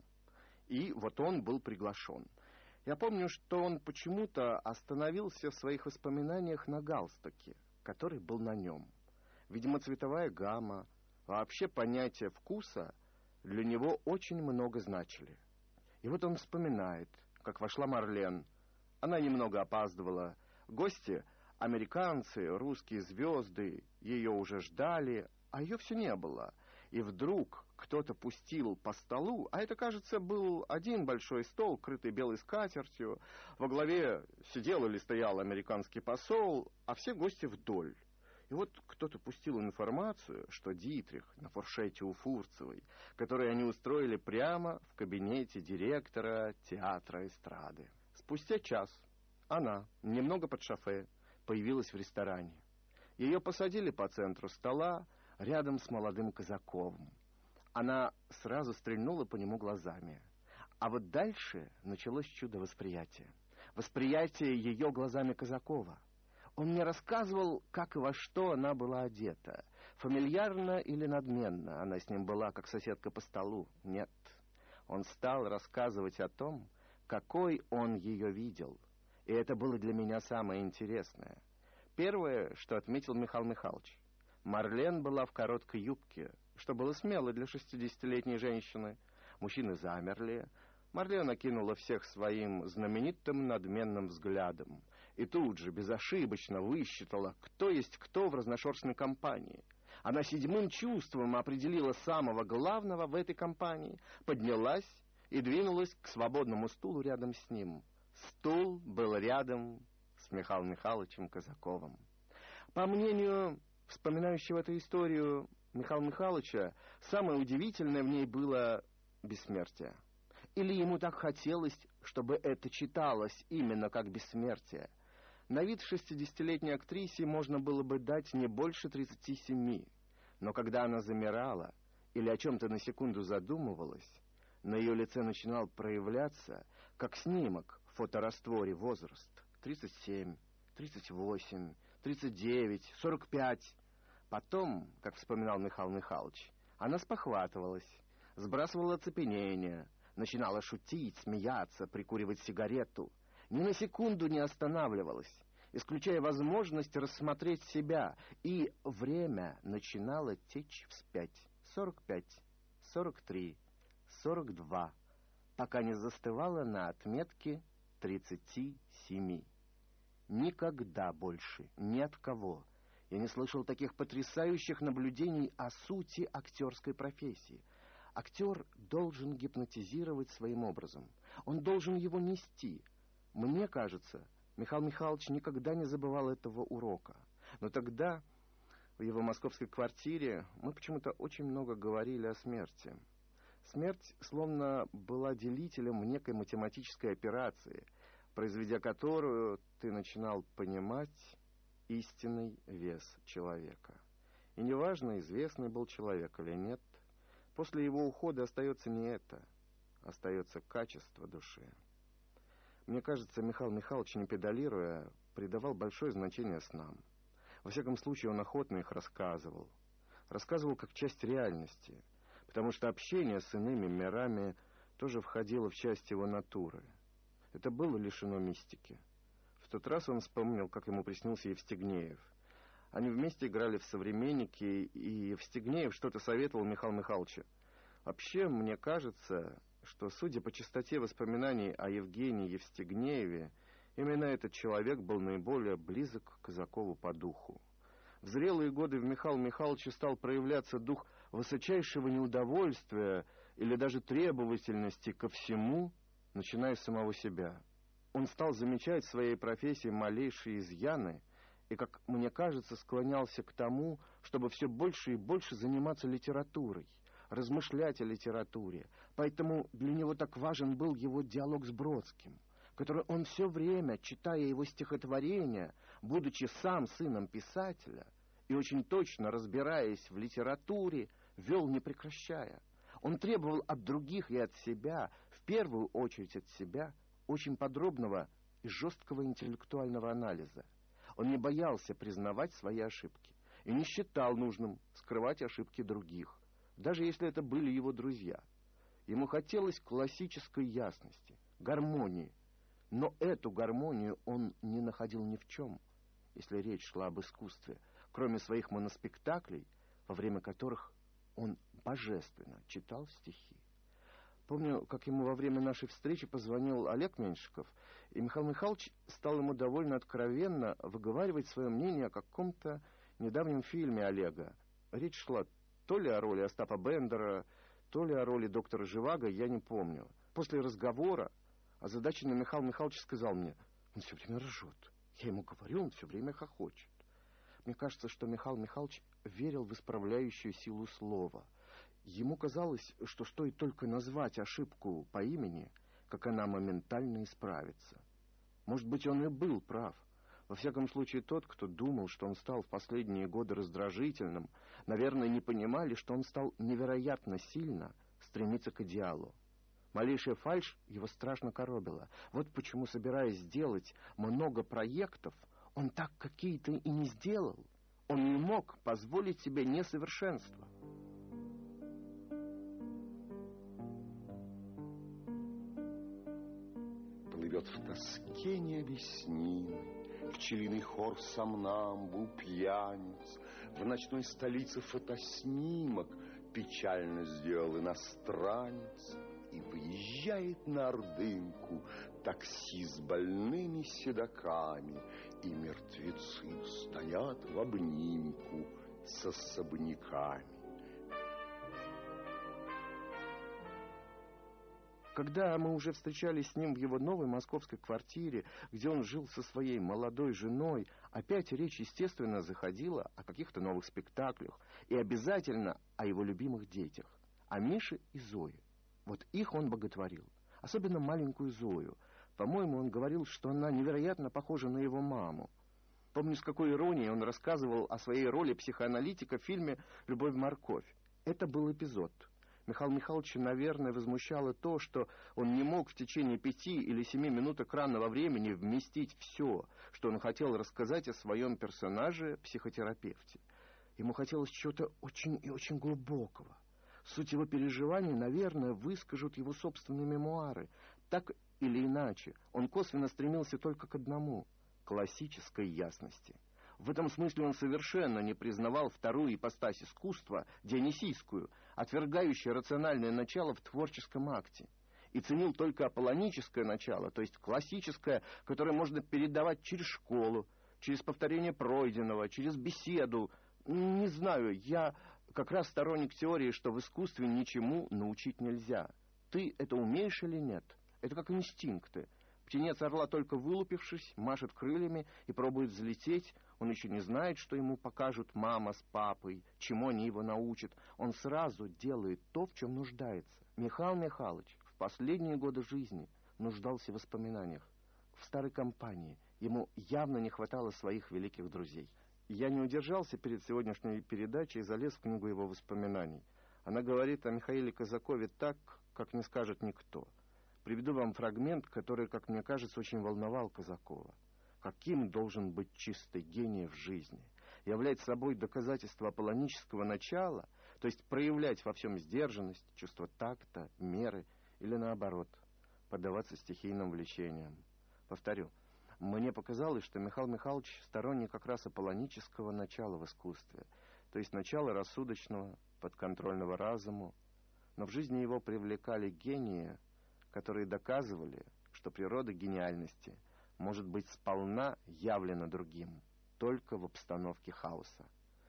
И вот он был приглашен. Я помню, что он почему-то остановился в своих воспоминаниях на галстуке, который был на нем. Видимо, цветовая гамма, вообще понятие вкуса для него очень много значили. И вот он вспоминает, как вошла Марлен, Она немного опаздывала. Гости, американцы, русские звезды, ее уже ждали, а ее все не было. И вдруг кто-то пустил по столу, а это, кажется, был один большой стол, крытый белой скатертью. Во главе сидел или стоял американский посол, а все гости вдоль. И вот кто-то пустил информацию, что Дитрих на фуршете у Фурцевой, который они устроили прямо в кабинете директора театра эстрады. Спустя час она, немного под шофе, появилась в ресторане. Ее посадили по центру стола, рядом с молодым Казаковым. Она сразу стрельнула по нему глазами. А вот дальше началось чудо восприятия. Восприятие ее глазами Казакова. Он мне рассказывал, как и во что она была одета. Фамильярно или надменно она с ним была, как соседка по столу. Нет. Он стал рассказывать о том, какой он ее видел. И это было для меня самое интересное. Первое, что отметил Михаил Михайлович. Марлен была в короткой юбке, что было смело для шестидесятилетней женщины. Мужчины замерли. Марлен окинула всех своим знаменитым надменным взглядом и тут же безошибочно высчитала, кто есть кто в разношерстной компании. Она седьмым чувством определила самого главного в этой компании, поднялась и двинулась к свободному стулу рядом с ним. Стул был рядом с Михаилом Михайловичем Казаковым. По мнению вспоминающего эту историю Михаила Михайловича, самое удивительное в ней было бессмертие. Или ему так хотелось, чтобы это читалось именно как бессмертие. На вид шестидесятилетней актрисе можно было бы дать не больше тридцати семи, но когда она замирала или о чем-то на секунду задумывалась, на ее лице начинал проявляться, как снимок в фоторастворе, возраст тридцать семь, тридцать восемь, тридцать девять, сорок пять. Потом, как вспоминал Михаил Михайлович, она спохватывалась, сбрасывала оцепенение, начинала шутить, смеяться, прикуривать сигарету, ни на секунду не останавливалась, исключая возможность рассмотреть себя, и время начинало течь вспять. сорок пять, сорок три, сорок два, пока не застывало на отметке тридцати семи. Никогда больше ни от кого я не слышал таких потрясающих наблюдений о сути актерской профессии. Актер должен гипнотизировать своим образом. Он должен его нести. Мне кажется, Михаил Михайлович никогда не забывал этого урока. Но тогда в его московской квартире мы почему-то очень много говорили о смерти. Смерть словно была делителем в некой математической операции, произведя которую ты начинал понимать истинный вес человека. И неважно, известный был человек или нет, после его ухода остается не это, остается качество души. Мне кажется, Михаил Михайлович, не педалируя, придавал большое значение снам. Во всяком случае, он охотно их рассказывал. Рассказывал как часть реальности, потому что общение с иными мирами тоже входило в часть его натуры. Это было лишено мистики. В тот раз он вспомнил, как ему приснился Евстигнеев. Они вместе играли в «Современники», и Евстигнеев что-то советовал Михаилу Михайловичу. Вообще, мне кажется, что, судя по частоте воспоминаний о Евгении Евстигнееве, именно этот человек был наиболее близок к Казакову по духу. В зрелые годы в Михаиле Михайловиче стал проявляться дух высочайшего неудовольствия или даже требовательности ко всему, начиная с самого себя. Он стал замечать в своей профессии малейшие изъяны и, как мне кажется, склонялся к тому, чтобы все больше и больше заниматься литературой, размышлять о литературе. Поэтому для него так важен был его диалог с Бродским, который он все время, читая его стихотворения, будучи сам сыном писателя и очень точно разбираясь в литературе, вел не прекращая. Он требовал от других и от себя, в первую очередь от себя, очень подробного и жесткого интеллектуального анализа. Он не боялся признавать свои ошибки и не считал нужным скрывать ошибки других, даже если это были его друзья. Ему хотелось классической ясности, гармонии, но эту гармонию он не находил ни в чем, если речь шла об искусстве, кроме своих моноспектаклей, во время которых он божественно читал стихи. Помню, как ему во время нашей встречи позвонил Олег Меньшиков, и Михаил Михайлович стал ему довольно откровенно выговаривать свое мнение о каком-то недавнем фильме Олега. Речь шла то ли о роли Остапа Бендера, то ли о роли доктора Живаго, я не помню. После разговора озадаченный Михаил Михайлович сказал мне: он все время ржет. Я ему говорю, он все время хохочет. Мне кажется, что Михаил Михайлович верил в исправляющую силу слова. Ему казалось, что стоит только назвать ошибку по имени, как она моментально исправится. Может быть, он и был прав. Во всяком случае, тот, кто думал, что он стал в последние годы раздражительным, наверное, не понимали, что он стал невероятно сильно стремиться к идеалу. Малейшая фальшь его страшно коробила. Вот почему, собираясь сделать много проектов, он так какие-то и не сделал. Он не мог позволить себе несовершенство. Плывет в тоске необъяснимой пчелиный хор сомнамбул пьяниц. В ночной столице фотоснимок печально сделал иностранец. И выезжает на Ордынку такси с больными седоками, и мертвецы стоят в обнимку с особняками. Когда мы уже встречались с ним в его новой московской квартире, где он жил со своей молодой женой, опять речь, естественно, заходила о каких-то новых спектаклях и обязательно о его любимых детях, о Мише и Зое. Вот их он боготворил, особенно маленькую Зою. По-моему, он говорил, что она невероятно похожа на его маму. Помню, с какой иронией он рассказывал о своей роли психоаналитика в фильме «Любовь-морковь». Это был эпизод. Михаила Михайловича, наверное, возмущало то, что он не мог в течение пяти или семи минут экранного времени вместить все, что он хотел рассказать о своем персонаже-психотерапевте. Ему хотелось чего-то очень и очень глубокого. Суть его переживаний, наверное, выскажут его собственные мемуары. Так или иначе, он косвенно стремился только к одному — классической ясности. В этом смысле он совершенно не признавал вторую ипостась искусства, дионисийскую, отвергающую рациональное начало в творческом акте, и ценил только аполлоническое начало, то есть классическое, которое можно передавать через школу, через повторение пройденного, через беседу. Не знаю, я... как раз сторонник теории, что в искусстве ничему научить нельзя. Ты это умеешь или нет? Это как инстинкты. Птенец орла, только вылупившись, машет крыльями и пробует взлететь. Он еще не знает, что ему покажут мама с папой, чему они его научат. Он сразу делает то, в чем нуждается. Михаил Михайлович в последние годы жизни нуждался в воспоминаниях, в старой компании. Ему явно не хватало своих великих друзей. Я не удержался перед сегодняшней передачей и залез в книгу его воспоминаний. Она говорит о Михаиле Казакове так, как не скажет никто. Приведу вам фрагмент, который, как мне кажется, очень волновал Казакова. Каким должен быть чистый гений в жизни? Являть собой доказательство аполлонического начала, то есть проявлять во всем сдержанность, чувство такта, меры, или наоборот, поддаваться стихийным влечениям. Повторю. Мне показалось, что Михаил Михайлович сторонник как раз аполлонического начала в искусстве, то есть начала рассудочного, подконтрольного разуму. Но в жизни его привлекали гении, которые доказывали, что природа гениальности может быть сполна явлена другим, только в обстановке хаоса.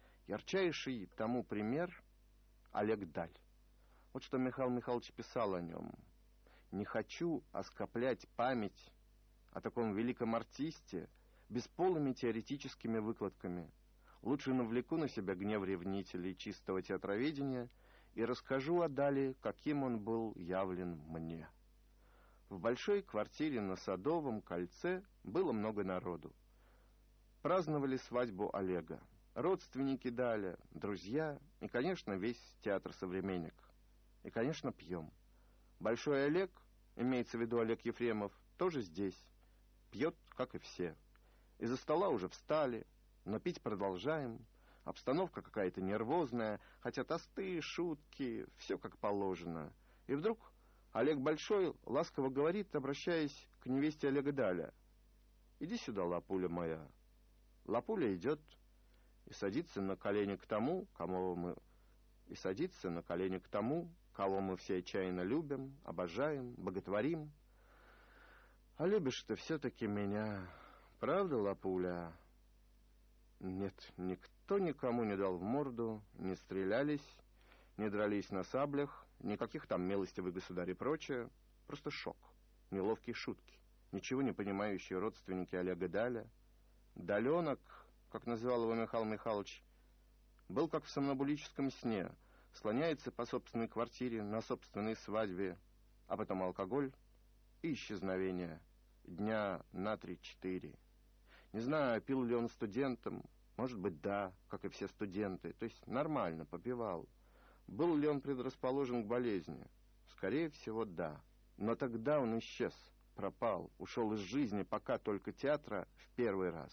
Ярчайший тому пример — Олег Даль. Вот что Михаил Михайлович писал о нем. «Не хочу оскоплять память о таком великом артисте бесполыми теоретическими выкладками. Лучше навлеку на себя гнев ревнителей чистого театроведения и расскажу о Дале, каким он был явлен мне». В большой квартире на Садовом кольце было много народу. Праздновали свадьбу Олега. Родственники Даля, друзья и, конечно, весь театр «Современник». И, конечно, пьем. Большой Олег, имеется в виду Олег Ефремов, тоже здесь. Пьет, как и все. Из-за стола уже встали, но пить продолжаем. Обстановка какая-то нервозная, хотя тосты, шутки, все как положено. И вдруг Олег Большой ласково говорит, обращаясь к невесте Олега Даля: «Иди сюда, лапуля моя». Лапуля идет и садится на колени к тому, кому мы... И садится на колени к тому, кого мы все отчаянно любим, обожаем, боготворим. А любишь ты все-таки меня, правда, Лапуля? Нет, никто никому не дал в морду, не стрелялись, не дрались на саблях, никаких там милостивый государь и прочее. Просто шок, неловкие шутки, ничего не понимающие родственники Олега Даля. Даленок, как называл его Михаил Михайлович, был как в сомнамбулическом сне, слоняется по собственной квартире на собственной свадьбе, а потом алкоголь и исчезновение дня на три-четыре. Не знаю, пил ли он студентом, может быть, да, как и все студенты, то есть нормально попивал. Был ли он предрасположен к болезни? Скорее всего, да. Но тогда он исчез, пропал, ушел из жизни пока только театра в первый раз.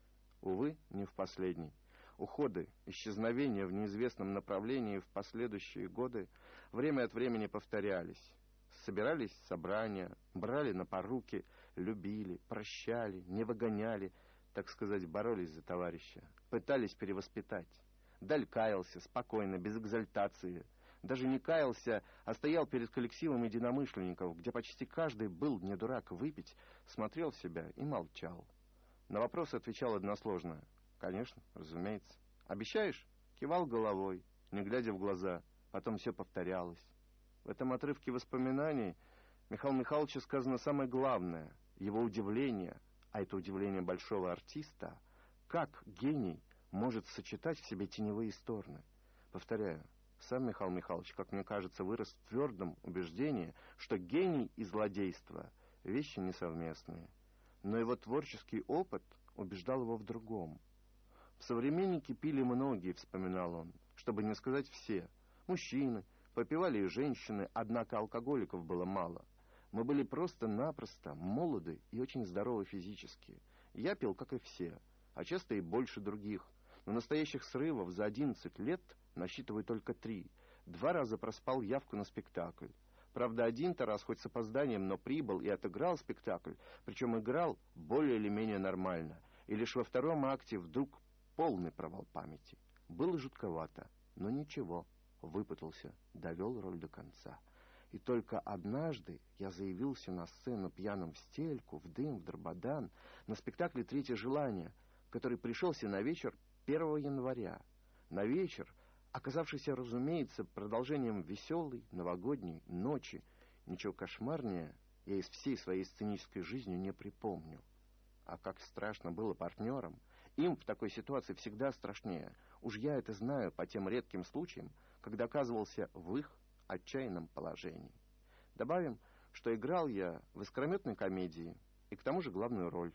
Увы, не в последний. Уходы, исчезновения в неизвестном направлении в последующие годы время от времени повторялись. Собирались собрания, брали на поруки, любили, прощали, не выгоняли, так сказать, боролись за товарища, пытались перевоспитать. Даль каялся, спокойно, без экзальтации. Даже не каялся, а стоял перед коллективом единомышленников, где почти каждый был не дурак выпить, смотрел в себя и молчал. На вопросы отвечал односложно. Конечно, разумеется. Обещаешь? Кивал головой, не глядя в глаза. Потом все повторялось. В этом отрывке воспоминаний Михаила Михайловича сказано самое главное. Его удивление, а это удивление большого артиста, как гений может сочетать в себе теневые стороны. Повторяю, сам Михаил Михайлович, как мне кажется, вырос в твердом убеждении, что гений и злодейство — вещи несовместные. Но его творческий опыт убеждал его в другом. В «Современнике» пили многие, вспоминал он, чтобы не сказать все. Мужчины, попивали и женщины, однако алкоголиков было мало. Мы были просто-напросто молоды и очень здоровы физически. Я пил, как и все, а часто и больше других. Но настоящих срывов за одиннадцать лет насчитываю только три. Два раза проспал явку на спектакль. Правда, один-то раз хоть с опозданием, но прибыл и отыграл спектакль, причем играл более или менее нормально. И лишь во втором акте вдруг полный провал памяти. Было жутковато, но ничего, выпутался, довел роль до конца. И только однажды я заявился на сцену пьяным в стельку, в дым, в дрободан, на спектакле «Третье желание», который пришелся на вечер первого января. На вечер, оказавшийся, разумеется, продолжением веселой новогодней ночи. Ничего кошмарнее я из всей своей сценической жизни не припомню. А как страшно было партнерам. Им в такой ситуации всегда страшнее. Уж я это знаю по тем редким случаям, когда оказывался в их отчаянном положении. Добавим, что играл я в искрометной комедии, и к тому же главную роль.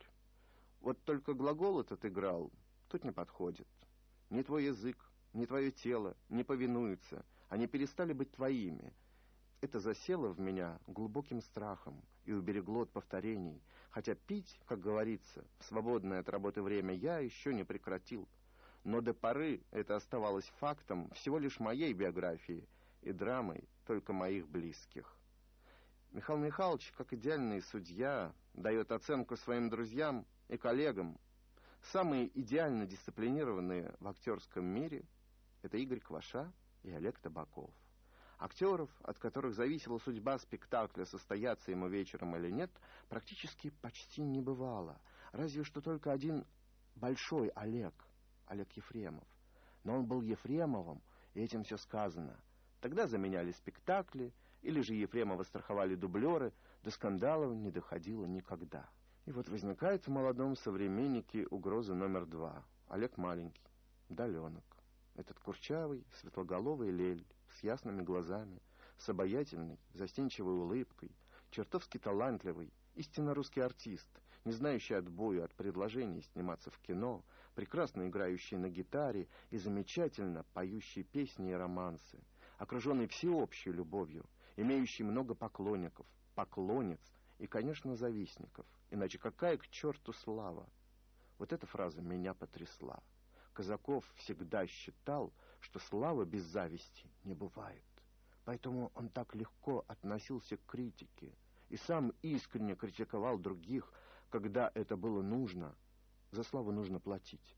Вот только глагол этот играл тут не подходит. Ни твой язык, ни твое тело не повинуются, они перестали быть твоими. Это засело в меня глубоким страхом и уберегло от повторений, хотя пить, как говорится, в свободное от работы время я еще не прекратил. Но до поры это оставалось фактом всего лишь моей биографии и драмой только моих близких. Михаил Михайлович, как идеальный судья, дает оценку своим друзьям и коллегам. Самые идеально дисциплинированные в актерском мире — это Игорь Кваша и Олег Табаков. Актеров, от которых зависела судьба спектакля, состояться ему вечером или нет, практически почти не бывало. Разве что только один большой Олег, Олег Ефремов. Но он был Ефремовым, и этим все сказано. Тогда заменяли спектакли, или же Ефремова страховали дублеры, до скандалов не доходило никогда. И вот возникает в молодом современнике угроза номер два. Олег маленький, Даленок. Этот курчавый, светлоголовый лель, с ясными глазами, с обаятельной, застенчивой улыбкой, чертовски талантливый, истинно русский артист, не знающий отбою от предложений сниматься в кино, прекрасно играющий на гитаре и замечательно поющий песни и романсы, окруженный всеобщей любовью, имеющий много поклонников, поклонниц и, конечно, завистников. Иначе какая к черту слава? Вот эта фраза меня потрясла. Казаков всегда считал, что славы без зависти не бывает. Поэтому он так легко относился к критике и сам искренне критиковал других, когда это было нужно. За славу нужно платить.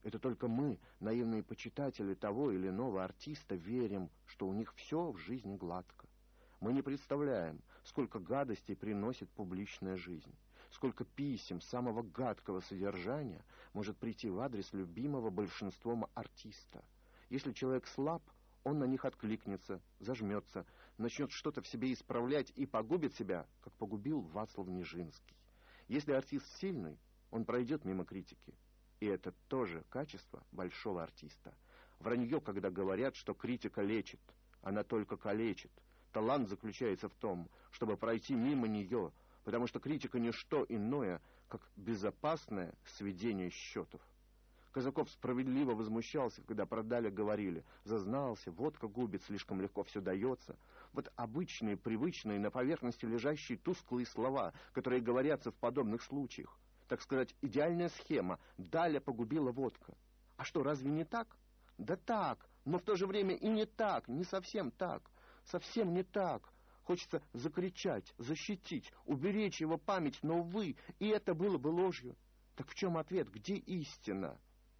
Это только мы, наивные почитатели того или иного артиста, верим, что у них все в жизни гладко. Мы не представляем, сколько гадостей приносит публичная жизнь, сколько писем самого гадкого содержания может прийти в адрес любимого большинством артиста. Если человек слаб, он на них откликнется, зажмется, начнет что-то в себе исправлять и погубит себя, как погубил Вацлав Нижинский. Если артист сильный, он пройдет мимо критики. И это тоже качество большого артиста. Вранье, когда говорят, что критика лечит. Она только калечит. Талант заключается в том, чтобы пройти мимо нее, потому что критика не что иное, как безопасное сведение счетов. Казаков справедливо возмущался, когда про Даля говорили: зазнался, водка губит, слишком легко все дается. Вот обычные, привычные, на поверхности лежащие тусклые слова, которые говорятся в подобных случаях. Так сказать, идеальная схема. Даля погубила водка. А что, разве не так? Да так, но в то же время и не так, не совсем так. Совсем не так. Хочется закричать, защитить, уберечь его память, но, увы, и это было бы ложью. Так в чем ответ? Где истина?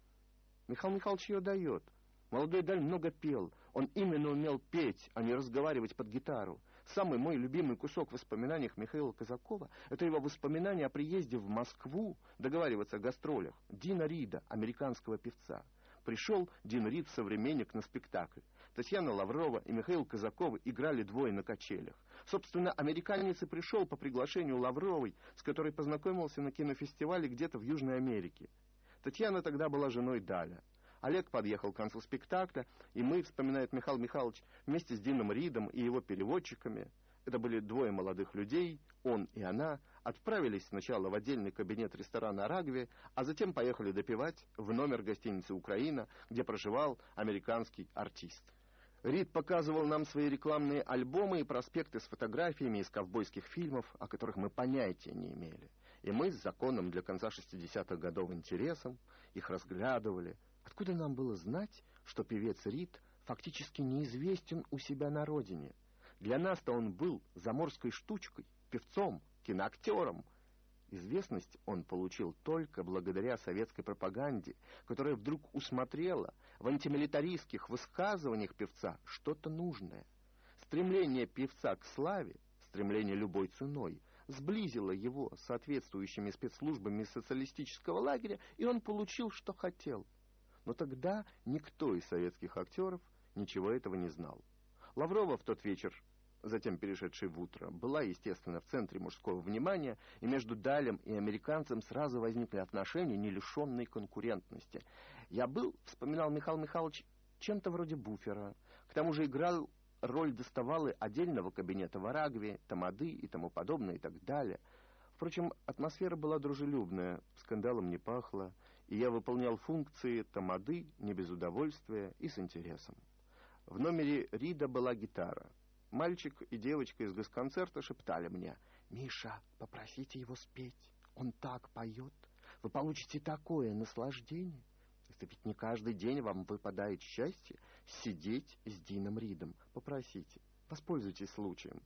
Михаил Михайлович ее дает. Молодой Даль много пел. Он именно умел петь, а не разговаривать под гитару. Самый мой любимый кусок в воспоминаниях Михаила Казакова — это его воспоминания о приезде в Москву договариваться о гастролях Дина Рида, американского певца. Пришел Дин Рид, современник, на спектакль. Татьяна Лаврова и Михаил Казаков играли двое на качелях. Собственно, американец и пришел по приглашению Лавровой, с которой познакомился на кинофестивале где-то в Южной Америке. Татьяна тогда была женой Даля. Олег подъехал к концу спектакля, и мы, вспоминает Михаил Михайлович, вместе с Дином Ридом и его переводчиками, это были двое молодых людей, он и она, отправились сначала в отдельный кабинет ресторана «Арагви», а затем поехали допивать в номер гостиницы «Украина», где проживал американский артист. Рид показывал нам свои рекламные альбомы и проспекты с фотографиями из ковбойских фильмов, о которых мы понятия не имели. И мы с законным для конца шестидесятых годов интересом их разглядывали. Откуда нам было знать, что певец Рид фактически неизвестен у себя на родине? Для нас-то он был заморской штучкой, певцом, киноактером. Известность он получил только благодаря советской пропаганде, которая вдруг усмотрела в антимилитаристских высказываниях певца что-то нужное. Стремление певца к славе, стремление любой ценой, сблизило его с соответствующими спецслужбами социалистического лагеря, и он получил, что хотел. Но тогда никто из советских актеров ничего этого не знал. Лаврова в тот вечер, затем перешедшей в утро, была, естественно, в центре мужского внимания, и между Далем и американцем сразу возникли отношения, не лишенные конкурентности. Я был, вспоминал Михаил Михайлович, чем-то вроде буфера. К тому же играл роль доставалы отдельного кабинета в Арагве, тамады и тому подобное и так далее. Впрочем, атмосфера была дружелюбная, скандалом не пахло, и я выполнял функции тамады не без удовольствия и с интересом. В номере Рида была гитара. Мальчик и девочка из госконцерта шептали мне: «Миша, попросите его спеть, он так поет, вы получите такое наслаждение. Это ведь не каждый день вам выпадает счастье сидеть с Дином Ридом. Попросите, воспользуйтесь случаем».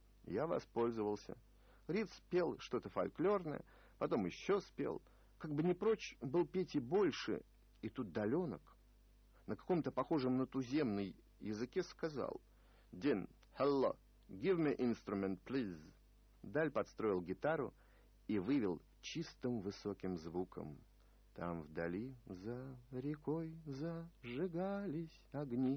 Я воспользовался. Рид спел что-то фольклорное, потом еще спел. Как бы не прочь был петь и больше, и тут Даленок на каком-то похожем на туземный языке сказал: «Дин, hello, give me instrument, please». Даль подстроил гитару и вывел чистым высоким звуком: «Там вдали за рекой зажигались огни»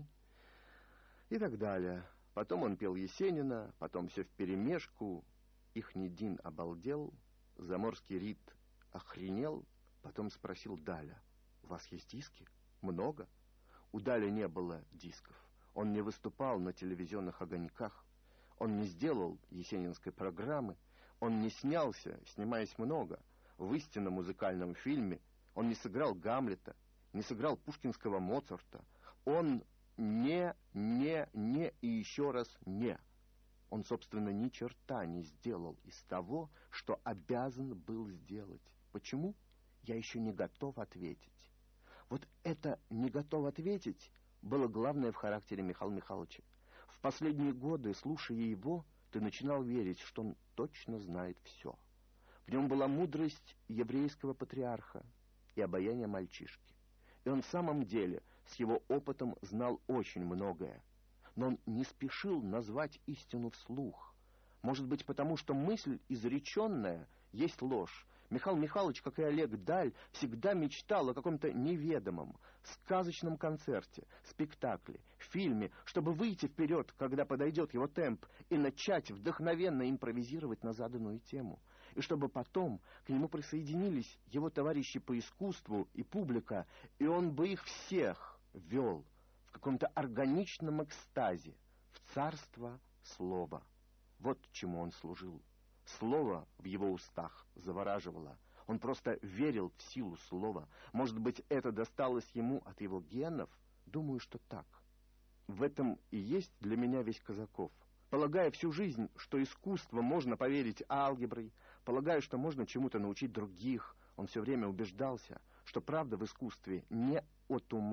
и так далее. Потом он пел Есенина, потом все вперемешку. Ихний Дин обалдел, заморский Рид охренел, потом спросил Даля: «У вас есть диски? Много?» У Даля не было дисков. Он не выступал на телевизионных огоньках. Он не сделал есенинской программы. Он не снялся, снимаясь много, в истинно музыкальном фильме. Он не сыграл Гамлета, не сыграл пушкинского Моцарта. Он не, не, не и еще раз не. Он, собственно, ни черта не сделал из того, что обязан был сделать. Почему? Я еще не готов ответить. Вот это «не готов ответить» было главное в характере Михаила Михайловича. В последние годы, слушая его, ты начинал верить, что он точно знает все. В нем была мудрость еврейского патриарха и обаяние мальчишки. И он в самом деле с его опытом знал очень многое. Но он не спешил назвать истину вслух. Может быть, потому что мысль изреченная есть ложь. Михаил Михайлович, как и Олег Даль, всегда мечтал о каком-то неведомом, сказочном концерте, спектакле, фильме, чтобы выйти вперед, когда подойдет его темп, и начать вдохновенно импровизировать на заданную тему. И чтобы потом к нему присоединились его товарищи по искусству и публика, и он бы их всех вел в каком-то органичном экстазе, в царство слова. Вот чему он служил. Слово в его устах завораживало. Он просто верил в силу слова. Может быть, это досталось ему от его генов? Думаю, что так. В этом и есть для меня весь Казаков. Полагая всю жизнь, что искусство можно поверить алгеброй, полагая, что можно чему-то научить других, он все время убеждался, что правда в искусстве не от ума,